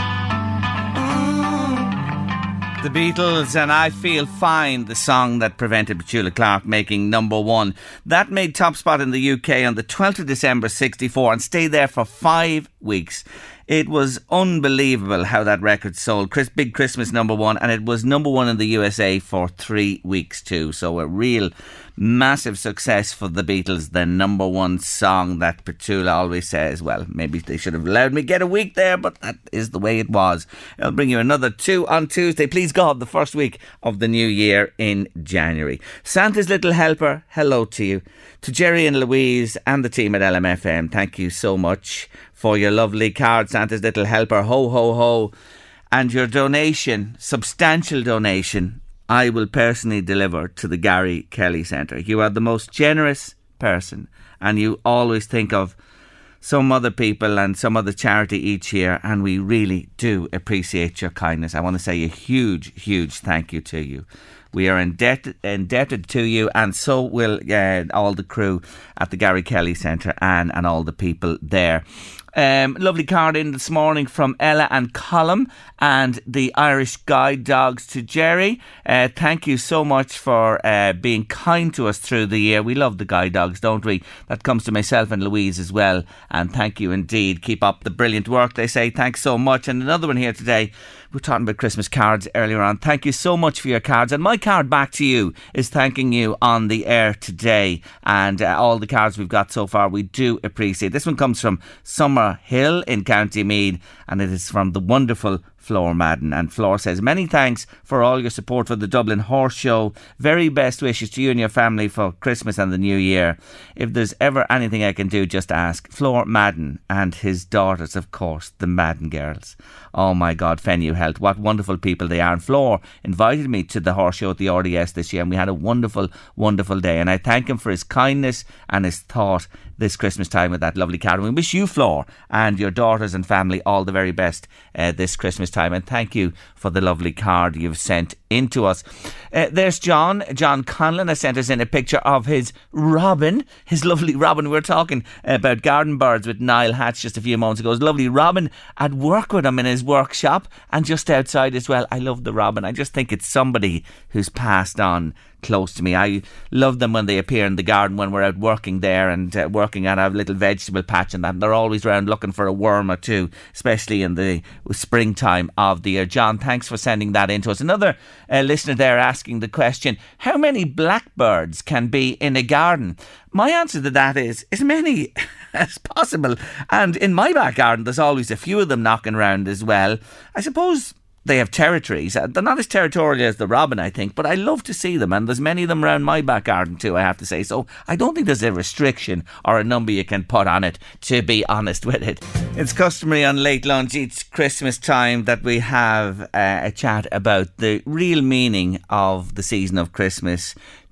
The Beatles and I Feel Fine, the song that prevented Petula Clark making number 1. That made top spot in the UK on the 12th of December 64 and stayed there for 5 weeks. It was unbelievable how that record sold. Big Christmas number 1, and it was number 1 in the USA for 3 weeks too. So a real massive success for the Beatles. The number 1 song that Petula always says, well, maybe they should have allowed me get a week there, but that is the way it was. I'll bring you another 2 on Tuesday. Please God, the first week of the new year in January. Santa's Little Helper, hello to you. To Jerry and Louise and the team at LMFM, thank you so much for your lovely card, Santa's Little Helper, ho ho ho, and your donation, substantial donation, I will personally deliver to the Gary Kelly Centre. You are the most generous person, and you always think of some other people and some other charity each year, and we really do appreciate your kindness. I want to say a huge, huge thank you to you. We are indebted to you, and so will all the crew at the Gary Kelly Centre and all the people there. Lovely card in this morning from Ella and Colm and the Irish Guide Dogs to Jerry. Thank you so much for being kind to us through the year. We love the Guide Dogs, don't we? That comes to myself and Louise as well. And thank you indeed. Keep up the brilliant work, they say. Thanks so much. And another one here today. We were talking about Christmas cards earlier on. Thank you so much for your cards. And my card back to you is thanking you on the air today. And all the cards we've got so far, we do appreciate. This one comes from Summer Hill in County Meath, and it is from the wonderful Flor Madden. And Flor says, many thanks for all your support for the Dublin Horse Show. Very best wishes to you and your family for Christmas and the New Year. If there's ever anything I can do, just ask. Flor Madden and his daughters, of course, the Madden girls. Oh my God, Fenue Health, what wonderful people they are. And Flor invited me to the Horse Show at the RDS this year, and we had a wonderful, wonderful day. And I thank him for his kindness and his thought this Christmas time with that lovely card. And we wish you, Flor, and your daughters and family all the very best this Christmas time. And thank you for the lovely card you've sent into us. There's John Conlon has sent us in a picture of his robin, his lovely robin. We were talking about garden birds with Niall Hatch just a few moments ago. His lovely robin at work with him in his workshop and just outside as well. I love the robin. I just think it's somebody who's passed on close to me. I love them when they appear in the garden when we're out working there and working at our little vegetable patch and that. And they're always around looking for a worm or two, especially in the springtime of the year. John, thanks for sending that in to us. Another listener there asking the question, how many blackbirds can be in a garden? My answer to that is as many as possible. And in my back garden, there's always a few of them knocking around as well. I suppose they have territories. They're not as territorial as the robin, I think, but I love to see them, and there's many of them around my back garden too, I have to say. So I don't think there's a restriction or a number you can put on it, to be honest with it. It's customary on Late Lunch each Christmas time that we have a chat about the real meaning of the season of Christmas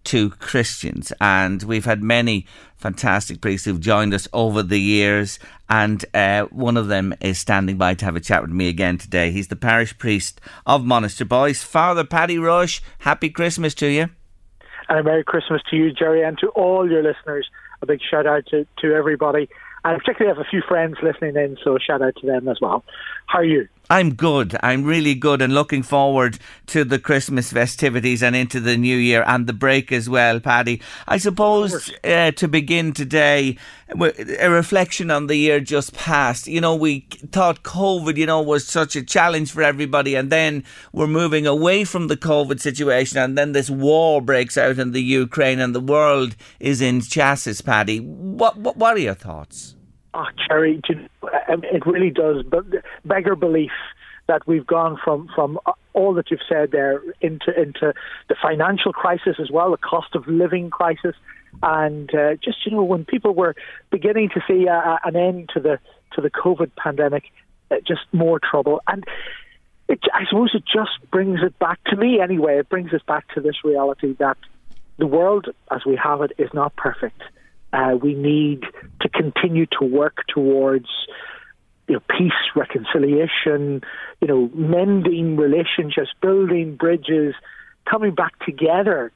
to Christians, and we've had many fantastic priests who've joined us over the years, and one of them is standing by to have a chat with me again today. He's the parish priest of Monasterboice, Father Paddy Rush. Happy Christmas to you. And a Merry Christmas to you, Jerry, and to all your listeners. A big shout out to everybody. I particularly have a few friends listening in, so a shout out to them as well. How are you? I'm good. I'm really good, and looking forward to the Christmas festivities and into the new year and the break as well, Paddy. I suppose to begin today, a reflection on the year just past. You know, we thought COVID, was such a challenge for everybody, and then we're moving away from the COVID situation, and then this war breaks out in the Ukraine, and the world is in chassis, Paddy. What are your thoughts? Oh, Jerry, it really does beggar belief that we've gone from all that you've said there into the financial crisis as well, the cost of living crisis, and when people were beginning to see an end to the COVID pandemic, just more trouble. And I suppose it just brings it back to me anyway. It brings us back to this reality that the world as we have it is not perfect. We need to continue to work towards peace, reconciliation, mending relationships, building bridges, coming back together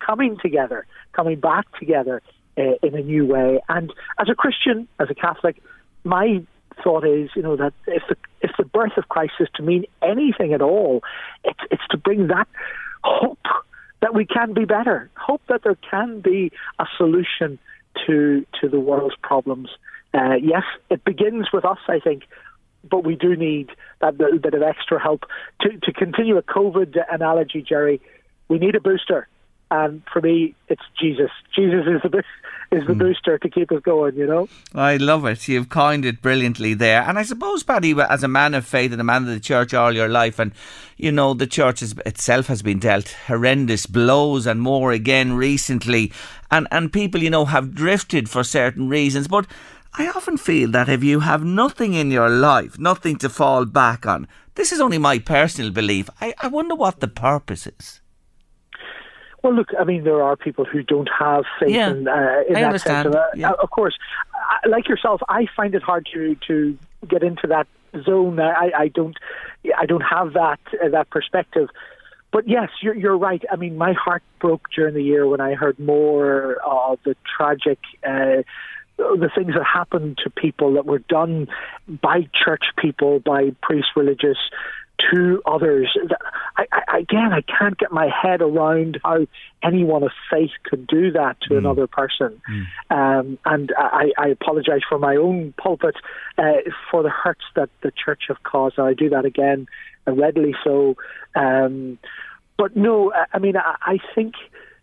in a new way. And as a Christian, as a Catholic, my thought is, that if the birth of Christ is to mean anything at all, it's to bring that hope that we can be better, hope that there can be a solution to the world's problems. Yes, it begins with us, I think, but we do need that little bit of extra help. To continue a COVID analogy, Jerry, we need a booster. And for me, it's Jesus. Jesus is the booster to keep us going, I love it. You've coined it brilliantly there. And I suppose, Paddy, as a man of faith and a man of the church all your life, and, the church itself has been dealt horrendous blows and more again recently. And people, have drifted for certain reasons. But I often feel that if you have nothing in your life, nothing to fall back on, this is only my personal belief, I wonder what the purpose is. Well, look, I mean, there are people who don't have faith in that understand. sense. Of course, like yourself, I find it hard to get into that zone. I don't have that perspective. But yes, you're right. I mean, my heart broke during the year when I heard more of the tragic, the things that happened to people that were done by church people, by priests, religious, to others. I can't get my head around how anyone of faith could do that to another person. And I apologise for my own pulpit for the hurts that the church have caused. And I do that again, readily so. But no, I mean, I think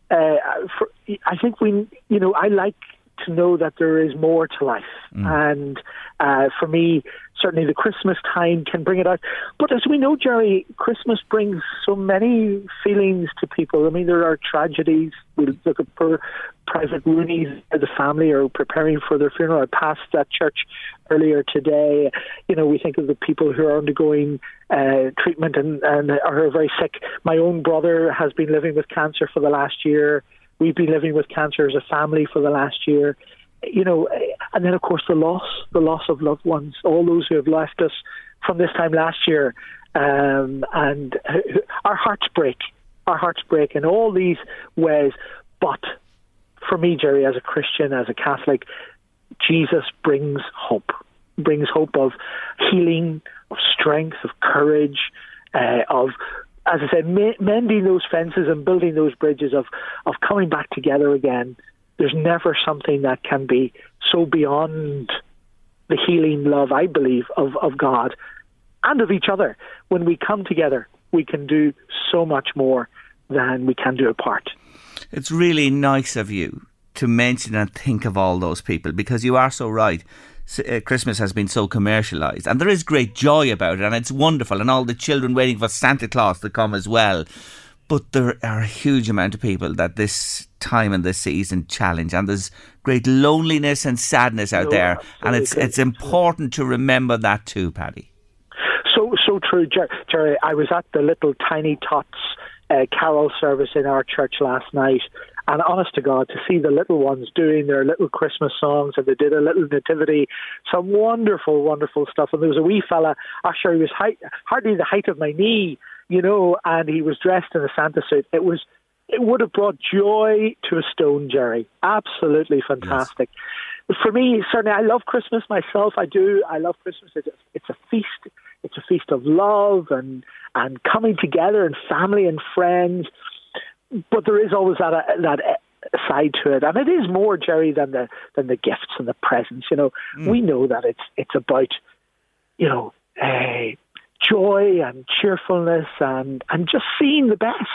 we, I like to know that there is more to life. And for me, certainly the Christmas time can bring it out. But as we know, Jerry, Christmas brings so many feelings to people. I mean, there are tragedies. We look at poor Private Rooney's, the family are preparing for their funeral. I passed that church earlier today. We think of the people who are undergoing treatment and are very sick. My own brother has been living with cancer for the last year. We've been living with cancer as a family for the last year. And then, of course, the loss of loved ones, all those who have left us from this time last year. And our hearts break in all these ways. But for me, Jerry, as a Christian, as a Catholic, Jesus brings hope of healing, of strength, of courage, of, as I said, mending those fences and building those bridges, of coming back together again. There's never something that can be so beyond the healing love, I believe, of God and of each other. When we come together, we can do so much more than we can do apart. It's really nice of you to mention and think of all those people, because you are so right. Christmas has been so commercialised, and there is great joy about it, and it's wonderful, and all the children waiting for Santa Claus to come as well. But there are a huge amount of people that this time and this season challenge, and there's great loneliness and sadness out there, and it's important to remember that too, Paddy. So true, Jerry. I was at the Little Tiny Tots carol service in our church last night, And honest to God, to see the little ones doing their little Christmas songs, and they did a little nativity, some wonderful, wonderful stuff. And there was a wee fella, he was hardly the height of my knee, and he was dressed in a Santa suit. It would have brought joy to a stone, Jerry. Absolutely fantastic. Yes. For me, certainly, I love Christmas myself. I do. I love Christmas. It's a feast. It's a feast of love and coming together and family and friends. But there is always that side to it, and it is more, Jerry, than the gifts and the presents. We know that it's about joy and cheerfulness and just seeing the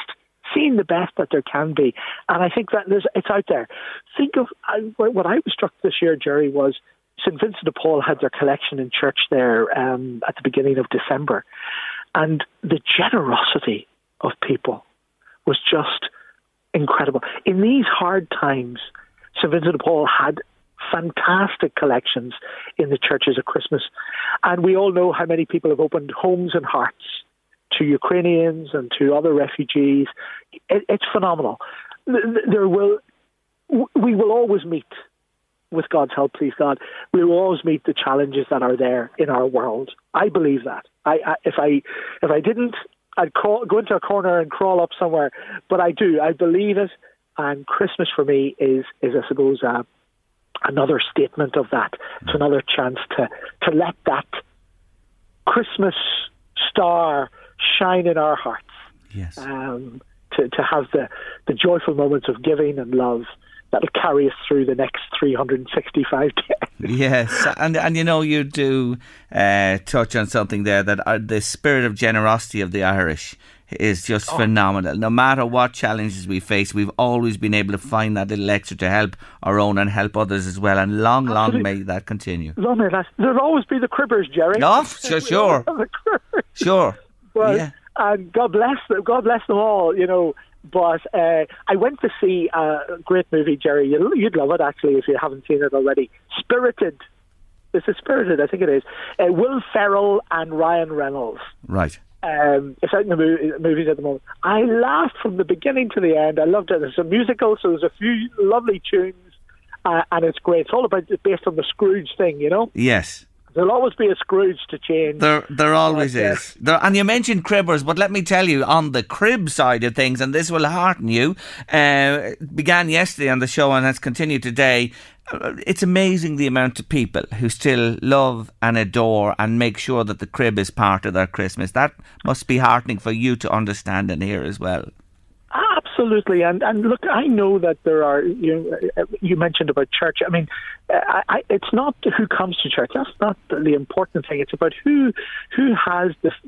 best that there can be. And I think that it's out there. Think of what I was struck this year, Jerry, was St. Vincent de Paul had their collection in church there at the beginning of December. And the generosity of people was just incredible. In these hard times, St. Vincent de Paul had fantastic collections in the churches at Christmas. And we all know how many people have opened homes and hearts to Ukrainians and to other refugees. It's phenomenal. We will always meet, with God's help, please God, we will always meet the challenges that are there in our world. I believe that. If I didn't, I'd go into a corner and crawl up somewhere. But I do. I believe it. And Christmas for me is I suppose, another statement of that. It's another chance to let that Christmas star shine in our hearts. Yes. To have the joyful moments of giving and love that'll carry us through the next 365 days. Yes, and you do touch on something there, that the spirit of generosity of the Irish is just phenomenal. No matter what challenges we face, we've always been able to find that little extra to help our own and help others as well. And long may that continue. Long may that. There'll always be the cribbers, Jerry. Oh, sure. Sure. Well, yeah. And God bless them all, But I went to see a great movie, Jerry. You'd love it, actually, if you haven't seen it already. Spirited. Is it Spirited? I think it is. Will Ferrell and Ryan Reynolds. Right. It's out in the movies at the moment. I laughed from the beginning to the end. I loved it. It's a musical, so there's a few lovely tunes, and it's great. It's all based on the Scrooge thing, Yes. There'll always be a Scrooge to change. There always is. And you mentioned cribbers, but let me tell you, on the crib side of things, and this will hearten you, it began yesterday on the show and has continued today. It's amazing the amount of people who still love and adore and make sure that the crib is part of their Christmas. That must be heartening for you to understand and hear as well. Absolutely, and look, I know that there are. You mentioned about church. I mean, it's not who comes to church. That's not the important thing. It's about who has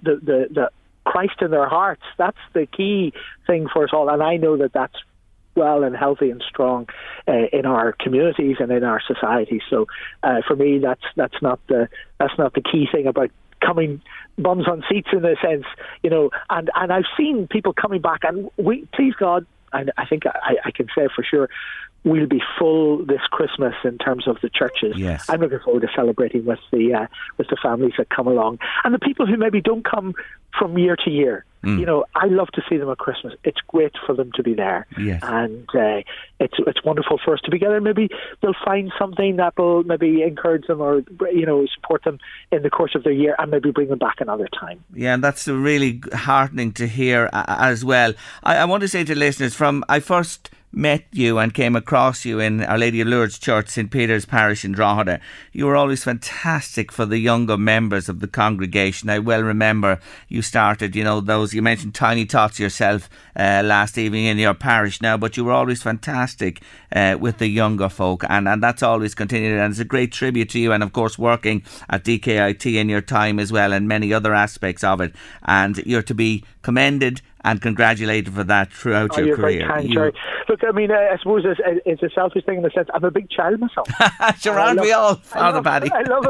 the Christ in their hearts. That's the key thing for us all. And I know that that's well and healthy and strong in our communities and in our society. So for me, that's not the key thing about coming bums on seats in a sense, and I've seen people coming back, and please God, I think I can say for sure, we'll be full this Christmas in terms of the churches. Yes. I'm looking forward to celebrating with the families that come along, and the people who maybe don't come from year to year. I love to see them at Christmas. It's great for them to be there. Yes. And it's wonderful for us to be together. Maybe they'll find something that will maybe encourage them or support them in the course of their year, and maybe bring them back another time. Yeah, and that's really heartening to hear as well. I want to say to listeners, I first met you and came across you in Our Lady of Lourdes Church, St. Peter's Parish in Drogheda. You were always fantastic for the younger members of the congregation. I well remember you started, those, you mentioned Tiny Tots yourself last evening in your parish now, but you were always fantastic with the younger folk, and that's always continued, and it's a great tribute to you, and of course working at DKIT in your time as well, and many other aspects of it, and you're to be commended and congratulated for that throughout your career. Very kind, Jerry. Look, I mean, I suppose it's a selfish thing in the sense I'm a big child myself. Sure, aren't we all, Father Paddy? I love a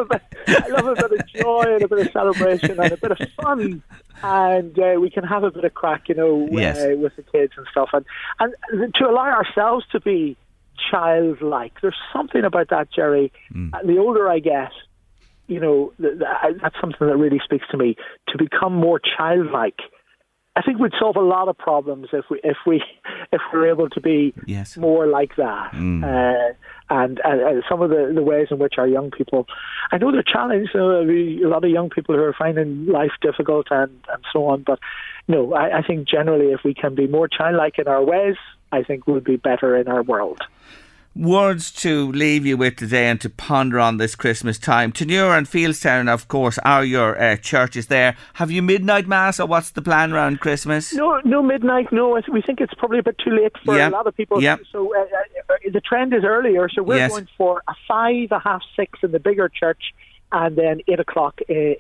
bit of joy and a bit of celebration and a bit of fun, and we can have a bit of crack, with the kids and stuff, and to allow ourselves to be childlike. There's something about that, Jerry. The older I get, that's something that really speaks to me. To become more childlike I think we'd solve a lot of problems if we're able to be more like that. And some of the ways in which our young people, I know they're challenged. A lot of young people who are finding life difficult and so on. But no, I think generally if we can be more childlike in our ways, I think we'll be better in our world. Words to leave you with today and to ponder on this Christmas time. Tenure and Fieldstown, of course, are your churches there. Have you midnight mass, or what's the plan around Christmas? No midnight. No, we think it's probably a bit too late for a lot of people. So the trend is earlier. So we're going for a 5, a half 6 in the bigger church, and then 8 o'clock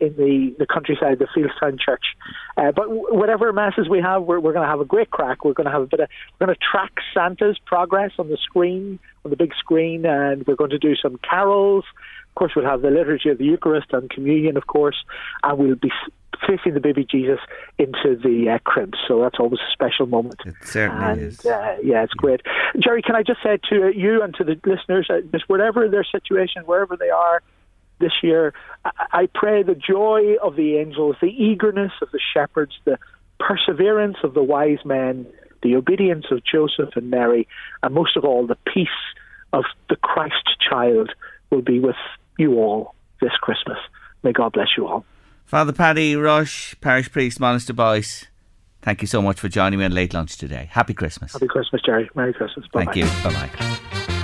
in the countryside, the Fieldstown church. But whatever masses we have, we're going to have a great crack. We're going to have we're going to track Santa's progress on the screen, on the big screen, and we're going to do some carols. Of course, we'll have the liturgy of the Eucharist and communion, of course, and we'll be placing the baby Jesus into the crib. So that's always a special moment. It certainly is. It's great. Jerry, can I just say to you and to the listeners, just whatever their situation, wherever they are this year, I pray the joy of the angels, the eagerness of the shepherds, the perseverance of the wise men, the obedience of Joseph and Mary, and most of all, the peace of the Christ child will be with you all this Christmas. May God bless you all. Father Paddy Rush, Parish Priest, Monaster Boyce, thank you so much for joining me on Late Lunch today. Happy Christmas. Happy Christmas, Jerry. Merry Christmas. Bye-bye. Thank you. Bye-bye.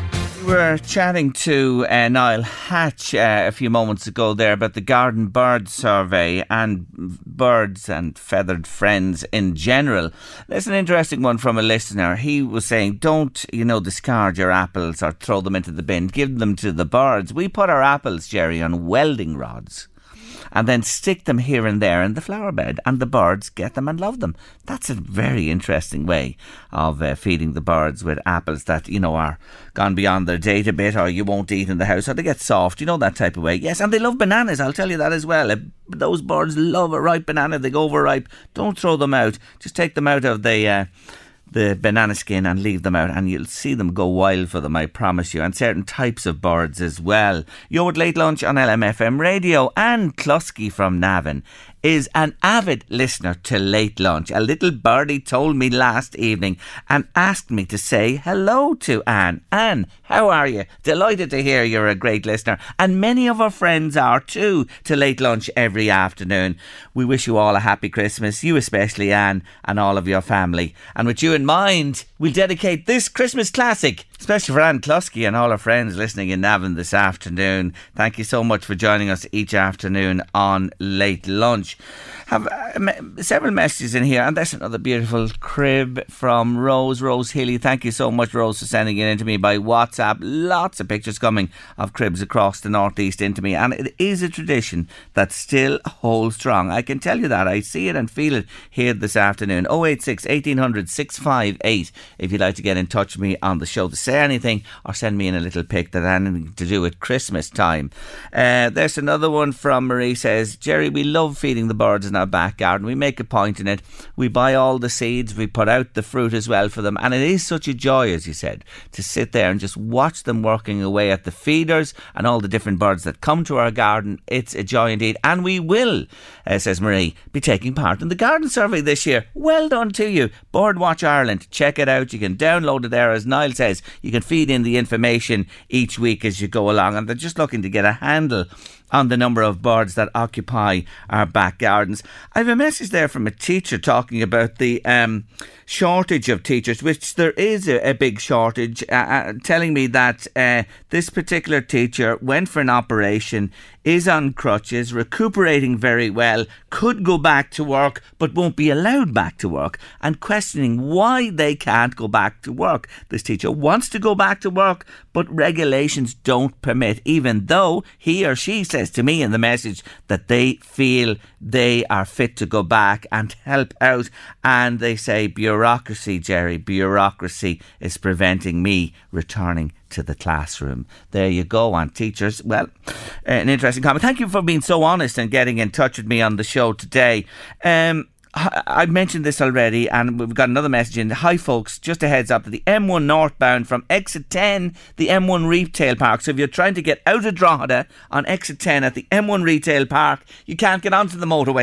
We were chatting to Niall Hatch a few moments ago there about the Garden Bird Survey and birds and feathered friends in general. There's an interesting one from a listener. He was saying, don't, discard your apples or throw them into the bin. Give them to the birds. We put our apples, Jerry, on welding rods and then stick them here and there in the flower bed, and the birds get them and love them. That's a very interesting way of feeding the birds with apples that, are gone beyond their date a bit, or you won't eat in the house, or they get soft, that type of way. Yes, and they love bananas, I'll tell you that as well. Those birds love a ripe banana. They go overripe. Don't throw them out. Just take them out of the banana skin and leave them out, and you'll see them go wild for them, I promise you. And certain types of birds as well. You're with Late Lunch on LMFM Radio. Anne Klusky from Navan is an avid listener to Late Lunch. A little birdie told me last evening and asked me to say hello to Anne. Anne, how are you? Delighted to hear you're a great listener. And many of our friends are too, to Late Lunch every afternoon. We wish you all a happy Christmas, you especially, Anne, and all of your family. And with you in mind, we'll dedicate this Christmas classic, especially for Anne Klusky and all her friends listening in Navan this afternoon. Thank you so much for joining us each afternoon on Late Lunch. Have several messages in here, and there's another beautiful crib from Rose Healy. Thank you so much, Rose, for sending it in to me by WhatsApp. Lots of pictures coming of cribs across the northeast into me, and it is a tradition that still holds strong. I can tell you that. I see it and feel it here this afternoon. 086 1800 658 if you'd like to get in touch with me on the show to say anything or send me in a little pic that has anything to do with Christmas time. There's another one from Marie. Says, Jerry, we love feeding the birds in our back garden. We make a point in it. We buy all the seeds. We put out the fruit as well for them. And it is such a joy, as you said, to sit there and just watch them working away at the feeders and all the different birds that come to our garden. It's a joy indeed. And we will, says Marie, be taking part in the garden survey this year. Well done to you. Birdwatch Ireland. Check it out. You can download it there. As Niall says, you can feed in the information each week as you go along. And they're just looking to get a handle on the number of birds that occupy our back gardens. I have a message there from a teacher talking about the shortage of teachers, which there is a big shortage, telling me that this particular teacher went for an operation, is on crutches, recuperating very well, could go back to work but won't be allowed back to work, and questioning why they can't go back to work. This teacher wants to go back to work, but regulations don't permit, even though he or she says to me in the message that they feel they are fit to go back and help out. And they say, bureaucracy, Jerry, bureaucracy is preventing me returning to the classroom. There you go, on teachers. Well, an interesting comment. Thank you for being so honest and getting in touch with me on the show today. I mentioned this already, and we've got another message in. Hi folks, just a heads up that the M1 northbound from exit 10, the M1 retail park. So if you're trying to get out of Drogheda on exit 10 at the M1 retail park, you can't get onto the motorway.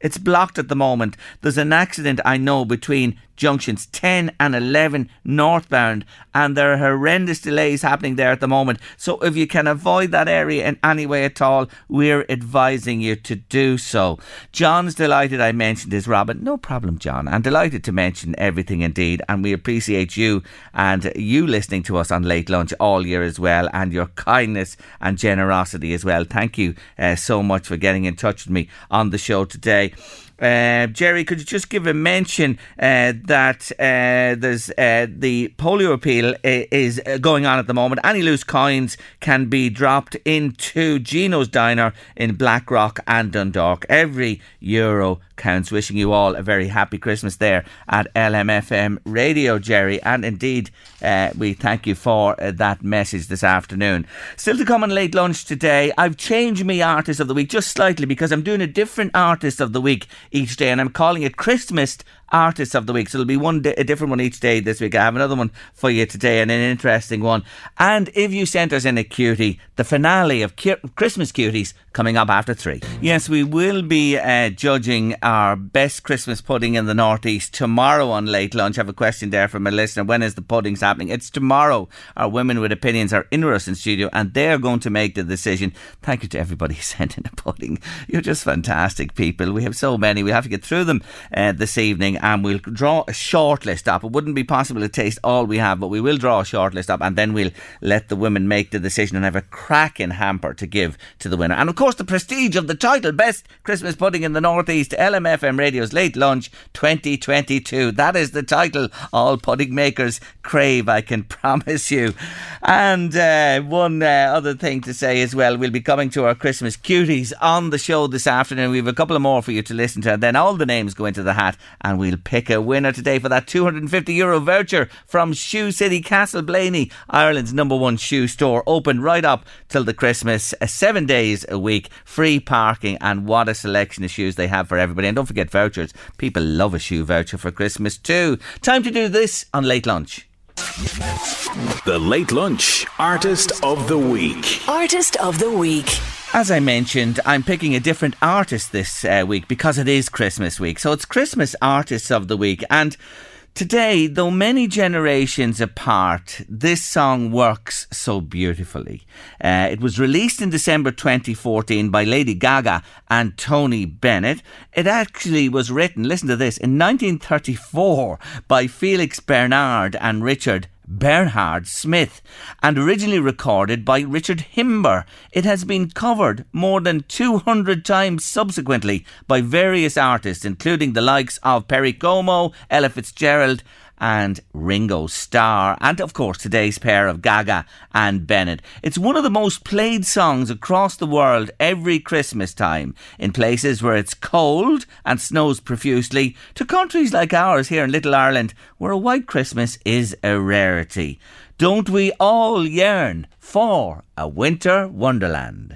It's blocked at the moment. There's an accident, I know, between junctions 10 and 11 northbound, and there are horrendous delays happening there at the moment. So if you can avoid that area in any way at all, we're advising you to do so. John's delighted I mentioned his Robin. No problem, John. I'm delighted to mention everything indeed, and we appreciate you and you listening to us on Late Lunch all year as well, and your kindness and generosity as well. Thank you so much for getting in touch with me on the show today. Jerry, could you just give a mention that there's the polio appeal is going on at the moment. Any loose coins can be dropped into Gino's Diner in Blackrock and Dundalk. Every euro counts. Wishing you all a very happy Christmas there at LMFM Radio, Jerry, and indeed we thank you for that message this afternoon. Still to come on Late Lunch today, I've changed my Artist of the Week just slightly because I'm doing a different Artist of the Week each day, and I'm calling it Christmas Artist of the Week. So it'll be a different one each day this week. I have another one for you today, and an interesting one. And if you sent us in a cutie, the finale of Christmas Cuties coming up after 3. Yes, we will be judging our best Christmas pudding in the Northeast tomorrow on Late Lunch. I have a question there from a listener. When is the puddings happening? It's tomorrow. Our Women with Opinions are in us in studio, and they're going to make the decision. Thank you to everybody who sent in a pudding. You're just fantastic people. We have so many. We'll have to get through them this evening, and we'll draw a short list up. It wouldn't be possible to taste all we have, but we will draw a short list up, and then we'll let the women make the decision and have a cracking hamper to give to the winner. And of course, the prestige of the title, Best Christmas Pudding in the Northeast, LMFM Radio's Late Lunch 2022. That is the title all pudding makers crave, I can promise you. And one other thing to say as well, we'll be coming to our Christmas Cuties on the show this afternoon. We have a couple of more for you to listen to, and then all the names go into the hat, and we'll pick a winner today for that €250 voucher from Shoe City Castleblaney, Ireland's #1 shoe store, open right up till the Christmas, 7 days a week, free parking, and what a selection of shoes they have for everybody. And don't forget vouchers. People love a shoe voucher for Christmas too. Time to do this on Late Lunch. The Late Lunch Artist of the Week. Artist of the Week. As I mentioned, I'm picking a different artist this week because it is Christmas week. So it's Christmas Artists of the Week. And today, though many generations apart, this song works so beautifully. It was released in December 2014 by Lady Gaga and Tony Bennett. It actually was written, listen to this, in 1934 by Felix Bernard and Richard Bernhard Smith, and originally recorded by Richard Himber. It has been covered more than 200 times subsequently by various artists, including the likes of Perry Como, Ella Fitzgerald and Ringo Starr, and of course today's pair of Gaga and Bennett. It's one of the most played songs across the world every Christmas time, in places where it's cold and snows profusely, to countries like ours here in Little Ireland, where a white Christmas is a rarity. Don't we all yearn for a winter wonderland?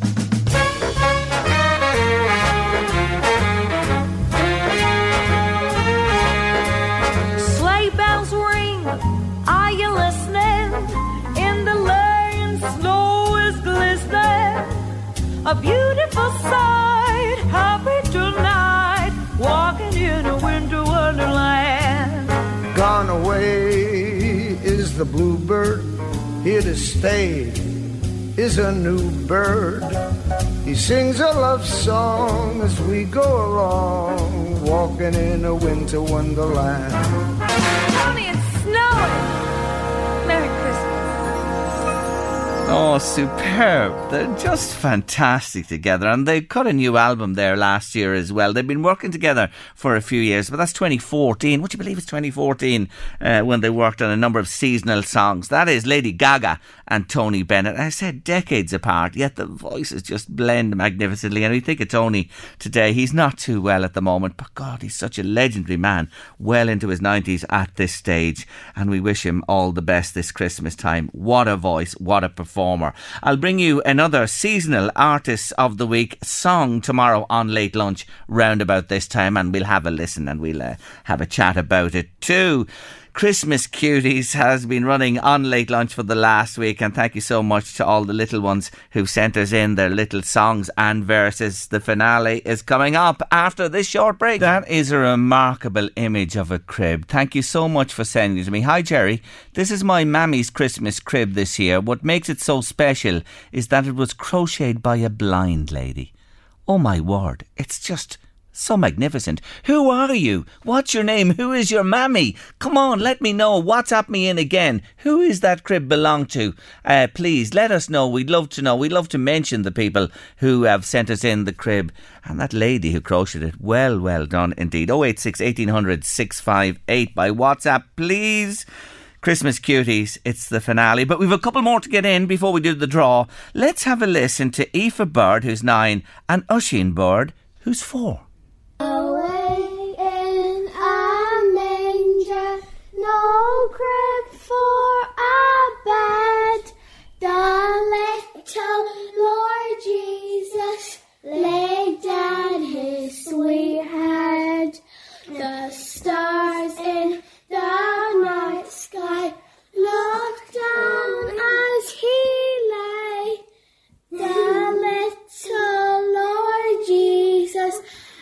Are you listening? In the lane, snow is glistening. A beautiful sight, happy tonight, walking in a winter wonderland. Gone away is the bluebird, here to stay is a new bird. He sings a love song as we go along, walking in a winter wonderland. Tony, it's snowing. Merry Christmas. Oh, superb. They're just fantastic together. And they cut a new album there last year as well. They've been working together for a few years, but that's 2014. Would you believe it's 2014 when they worked on a number of seasonal songs? That is Lady Gaga and Tony Bennett. I said decades apart, yet the voices just blend magnificently. And we think of Tony today. He's not too well at the moment, but God, he's such a legendary man, well into his 90s at this stage. And we wish him all the best this Christmas time. What a voice, what a performer. I'll bring you another seasonal Artists of the Week song tomorrow on Late Lunch round about this time, and we'll have a listen and we'll have a chat about it too. Christmas Cuties has been running on Late Lunch for the last week, and thank you so much to all the little ones who sent us in their little songs and verses. The finale is coming up after this short break. That is a remarkable image of a crib. Thank you so much for sending it to me. Hi Jerry, this is my mammy's Christmas crib this year. What makes it so special is that it was crocheted by a blind lady. Oh my word, it's just so magnificent. Who are you? What's your name? Who is your mammy? Come on, let me know. WhatsApp me in again. Who is that crib belong to? Please, let us know. We'd love to know. We'd love to mention the people who have sent us in the crib. And that lady who crocheted it, well done indeed. 086 1800 658 by WhatsApp, please. Christmas Cuties, it's the finale. But we've a couple more to get in before we do the draw. Let's have a listen to Aoife Bird, who's 9, and Oisín Bird, who's 4. Away in a manger, no crib for a bed. The little Lord Jesus laid down his sweet head. The stars in the night sky looked down as he lay. The little Lord Jesus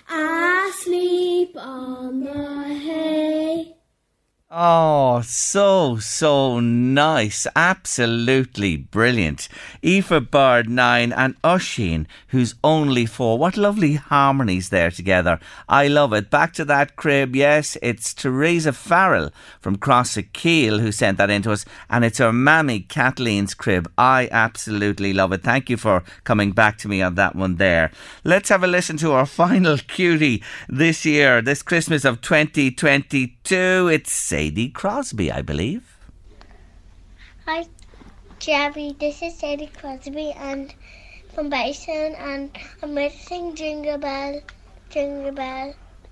asleep on the hay. Oh, so nice. Absolutely brilliant. Aoife Bird, 9, and Oisín, who's only 4. What lovely harmonies there together. I love it. Back to that crib, yes, it's Teresa Farrell from Crossakeel who sent that in to us, and it's her mammy Kathleen's crib. I absolutely love it. Thank you for coming back to me on that one there. Let's have a listen to our final cutie this year, this Christmas of 2022. It's Sadie Crosby, I believe. Hi, Jerry. This is Sadie Crosby and from Basin, and I'm ready to sing Jingle Bell, Jingle Bell.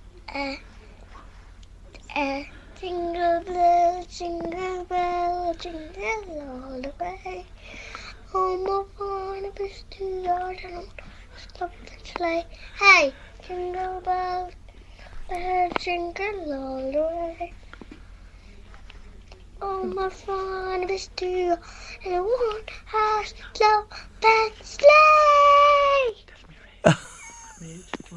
Jingle bell, jingle bell, jingle all the way. Home of Barnabas to yard and stop the sleigh. Hey, jingle bell, jingle all the way. Oh, my fun is to and one house slow and sleigh.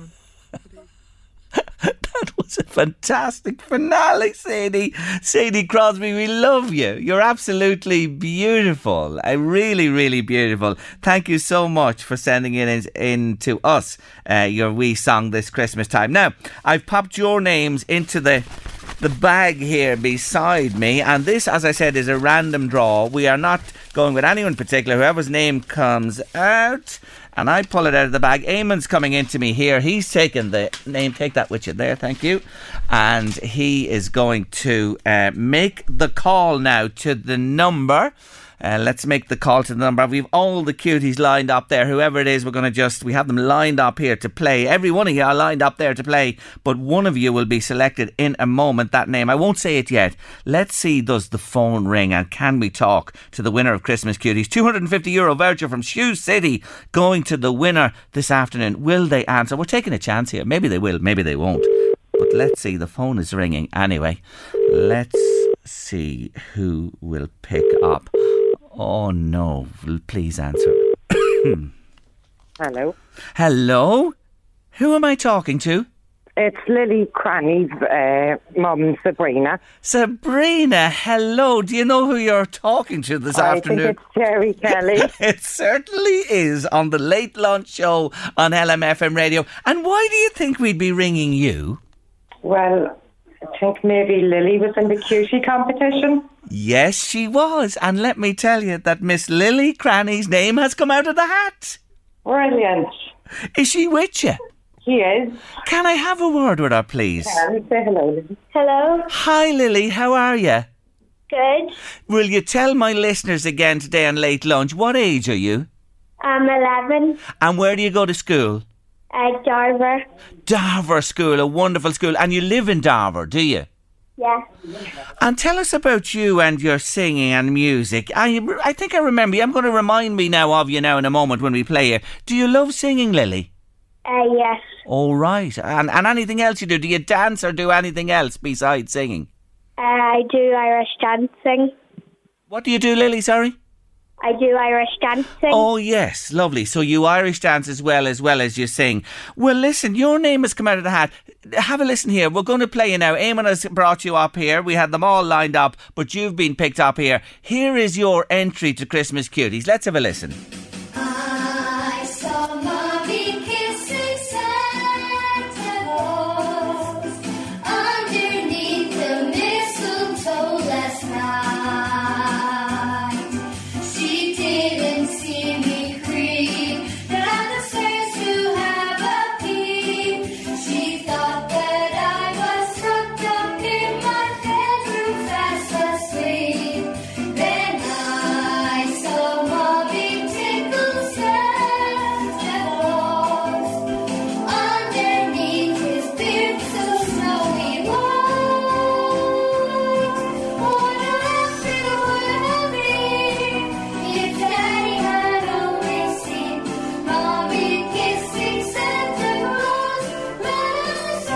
That was a fantastic finale, Sadie. Sadie Crosby, we love you. You're absolutely beautiful. Really beautiful. Thank you so much for sending it in to us, your wee song this Christmas time. Now, I've popped your names into the bag here beside me, and this, as I said, is a random draw. We are not going with anyone in particular. Whoever's name comes out, and I pull it out of the bag. Eamon's coming into me here. He's taken the name. Take that with you there, thank you. And he is going to make the call now to the number. Let's make the call to the number. We've all the cuties lined up there. Whoever it is, we have them lined up here to play. Every one of you are lined up there to play, but one of you will be selected in a moment. That name, I won't say it yet. Let's see, does the phone ring, and can we talk to the winner of Christmas Cuties? €250 voucher from Shoe City going to the winner this afternoon. Will they answer? We're taking a chance here. Maybe they will, maybe they won't. But let's see, the phone is ringing anyway. Let's see who will pick up. Oh no, please answer. Hello. Hello? Who am I talking to? It's Lily Cranny's mum, Sabrina. Sabrina, hello. Do you know who you're talking to this afternoon? I think it's Jerry Kelly. It certainly is, on the Late Lunch Show on LMFM Radio. And why do you think we'd be ringing you? Well, I think maybe Lily was in the cutie competition. Yes, she was. And let me tell you that Miss Lily Cranny's name has come out of the hat. Brilliant. Is she with you? She is. Can I have a word with her, please? Can say hello, Lily. Hello. Hi, Lily. How are you? Good. Will you tell my listeners again today on Late Lunch, what age are you? I'm 11. And where do you go to school? At Darver. Darver School, a wonderful school. And you live in Darver, do you? Yeah. And tell us about you and your singing and music. I think I remember you. I'm going to remind me now of you now in a moment when we play you. Do you love singing, Lily? Yes. All right. And anything else you do? Do you dance or do anything else besides singing? I do Irish dancing. What do you do, Lily, sorry? I do Irish dancing. Oh, yes, lovely. So you Irish dance as well as you sing. Well, listen, your name has come out of the hat. Have a listen here. We're going to play you now. Eamon has brought you up here. We had them all lined up, but you've been picked up here. Here is your entry to Christmas Cuties. Let's have a listen. I saw Mommy kissing Santa Claus underneath the mistletoe last night. She didn't see me creep down the stairs to have a peep. She thought that I was tucked up in my bedroom fast asleep. Then I saw Mommy tickle Santa Claus underneath his beard so snowy white. What a laugh it would have been if Daddy had only seen Mommy kissing Santa Claus last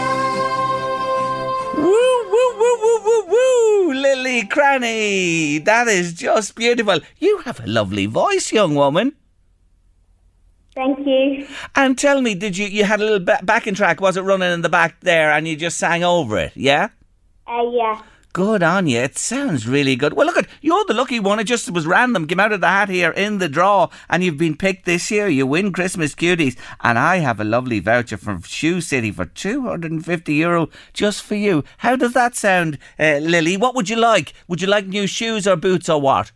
night. Woo, woo, woo, woo, woo, woo, Lily Cranny. That is just beautiful. You have a lovely voice, young woman. Thank you. And tell me, did you had a little backing track, was it running in the back there and you just sang over it, yeah? Yeah. Good on you. It sounds really good. Well, look, you're the lucky one. It just was random. Came out of the hat here in the draw and you've been picked this year. You win Christmas Cuties. And I have a lovely voucher from Shoe City for €250 just for you. How does that sound, Lily? What would you like? Would you like new shoes or boots or what?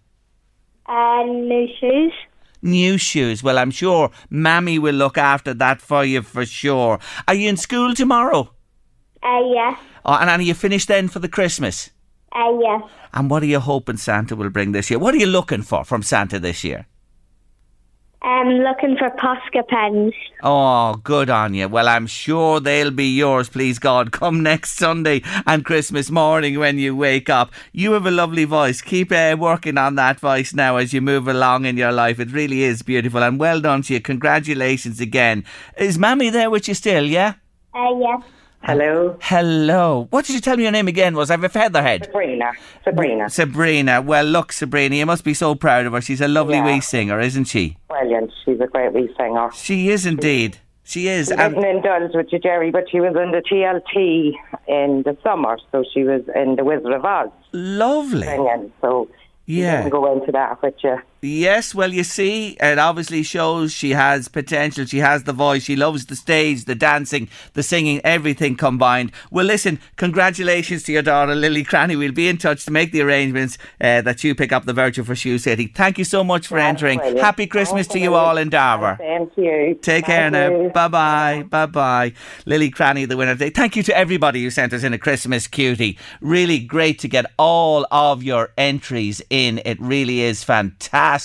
New shoes. New shoes. Well, I'm sure Mammy will look after that for you for sure. Are you in school tomorrow? Yeah. Oh, and are you finished then for the Christmas? Yeah. And what are you hoping Santa will bring this year? What are you looking for from Santa this year? Looking for Posca pens. Oh, good on you. Well, I'm sure they'll be yours, please God, come next Sunday and Christmas morning when you wake up. You have a lovely voice. Keep working on that voice now as you move along in your life. It really is beautiful. And well done to you. Congratulations again. Is Mammy there with you still, yeah? Yeah. Hello. Hello. What did you tell me your name again was? I have a featherhead. Sabrina. Well, look, Sabrina, you must be so proud of her. She's a lovely wee singer, isn't she? Brilliant. She's a great wee singer. She is indeed. She is. She didn't indulge with you, Jerry, but she was in the TLT in the summer, so she was in the Wizard of Oz. Lovely. Singing, so yeah. Didn't go into that with you. Yes, well, you see, it obviously shows she has potential. She has the voice. She loves the stage, the dancing, the singing, everything combined. Well, listen, congratulations to your daughter, Lily Cranny. We'll be in touch to make the arrangements that you pick up the voucher for Shoe City. Thank you so much for entering. Brilliant. Happy Christmas to you all in Darver. Thank you. Take care now. Bye-bye. Bye-bye. Lily Cranny, the winner today. Thank you to everybody who sent us in a Christmas cutie. Really great to get all of your entries in. It really is fantastic.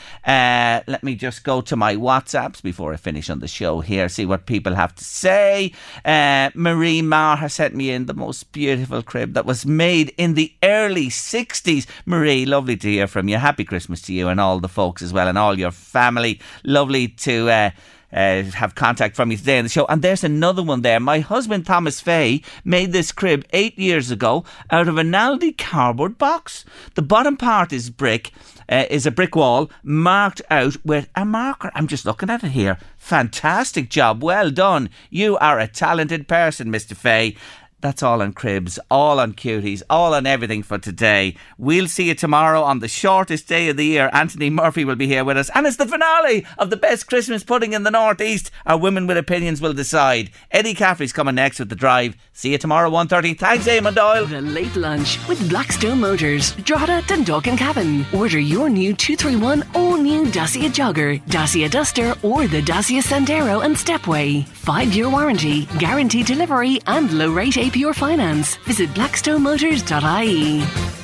Let me just go to my WhatsApps before I finish on the show here, see what people have to say. Marie Marr has sent me in the most beautiful crib that was made in the early 60s. Marie, lovely to hear from you. Happy Christmas to you and all the folks as well and all your family. Lovely to have contact from you today on the show. And there's another one there. My husband Thomas Fay made this crib 8 years ago out of an Aldi cardboard box. The bottom part is brick, is a brick wall marked out with a marker. I'm just looking at it here. Fantastic job. Well done. You are a talented person, Mr. Fay. That's all on cribs, all on cuties, all on everything for today. We'll see you tomorrow on the shortest day of the year. Anthony Murphy will be here with us. And it's the finale of the best Christmas pudding in the North East. Our Women with Opinions will decide. Eddie Caffrey's coming next with The Drive. See you tomorrow, 1:30. Thanks, Eamon Doyle. The Late Lunch with Blackstone Motors, Drogheda, Dundalk and Cavan. Order your new 231 all-new Dacia Jogger, Dacia Duster or the Dacia Sandero and Stepway. 5-year warranty, guaranteed delivery and low rate APR finance. Visit blackstonemotors.ie.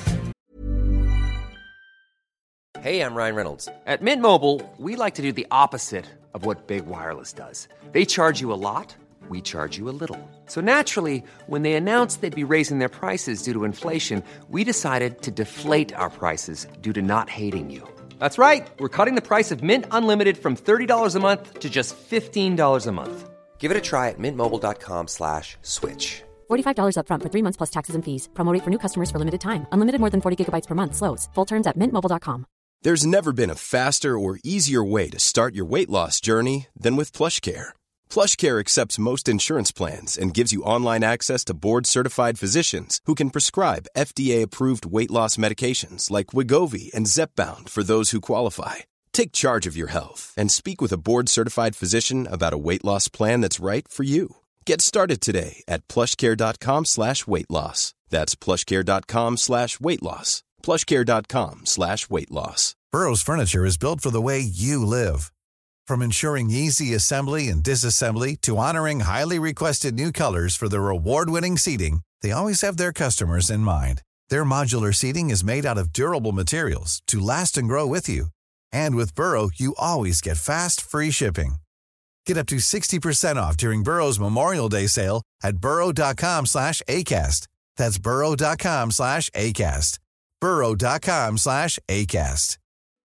Hey, I'm Ryan Reynolds. At Mint Mobile, we like to do the opposite of what Big Wireless does. They charge you a lot, we charge you a little. So naturally, when they announced they'd be raising their prices due to inflation, we decided to deflate our prices due to not hating you. That's right. We're cutting the price of Mint Unlimited from $30 a month to just $15 a month. Give it a try at mintmobile.com/switch. $45 up front for 3 months plus taxes and fees. Promo rate for new customers for limited time. Unlimited more than 40 gigabytes per month. Slows full terms at mintmobile.com. There's never been a faster or easier way to start your weight loss journey than with PlushCare. PlushCare accepts most insurance plans and gives you online access to board-certified physicians who can prescribe FDA-approved weight loss medications like Wegovy and Zepbound for those who qualify. Take charge of your health and speak with a board-certified physician about a weight loss plan that's right for you. Get started today at plushcare.com/weight loss. That's plushcare.com/weight loss. plushcare.com/weight loss. Burrow's furniture is built for the way you live. From ensuring easy assembly and disassembly to honoring highly requested new colors for their award-winning seating, they always have their customers in mind. Their modular seating is made out of durable materials to last and grow with you. And with Burrow, you always get fast, free shipping. Get up to 60% off during Burrow's Memorial Day sale at burrow.com/ACAST. That's burrow.com/ACAST. burrow.com/ACAST.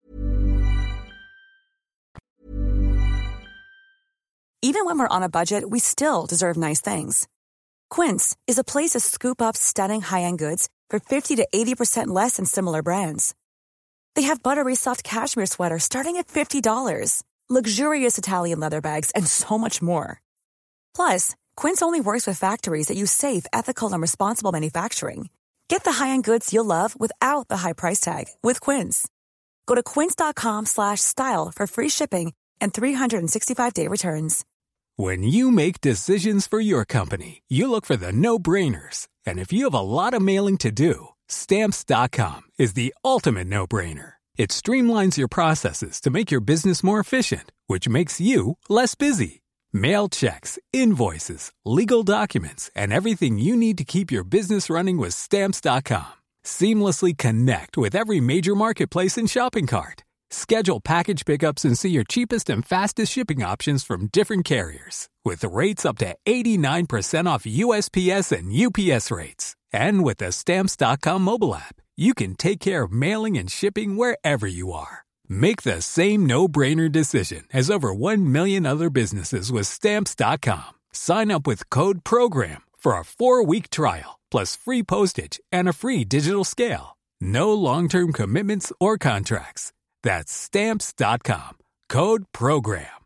Even when we're on a budget, we still deserve nice things. Quince is a place to scoop up stunning high-end goods for 50 to 80% less than similar brands. They have buttery soft cashmere sweaters starting at $50, luxurious Italian leather bags, and so much more. Plus, Quince only works with factories that use safe, ethical, and responsible manufacturing. Get the high-end goods you'll love without the high price tag with Quince. Go to quince.com/style for free shipping and 365-day returns. When you make decisions for your company, you look for the no-brainers. And if you have a lot of mailing to do, Stamps.com is the ultimate no-brainer. It streamlines your processes to make your business more efficient, which makes you less busy. Mail checks, invoices, legal documents, and everything you need to keep your business running with Stamps.com. Seamlessly connect with every major marketplace and shopping cart. Schedule package pickups and see your cheapest and fastest shipping options from different carriers, with rates up to 89% off USPS and UPS rates. And with the Stamps.com mobile app, you can take care of mailing and shipping wherever you are. Make the same no-brainer decision as over 1 million other businesses with Stamps.com. Sign up with code PROGRAM for a 4-week trial, plus free postage and a free digital scale. No long-term commitments or contracts. That's Stamps.com. Code PROGRAM.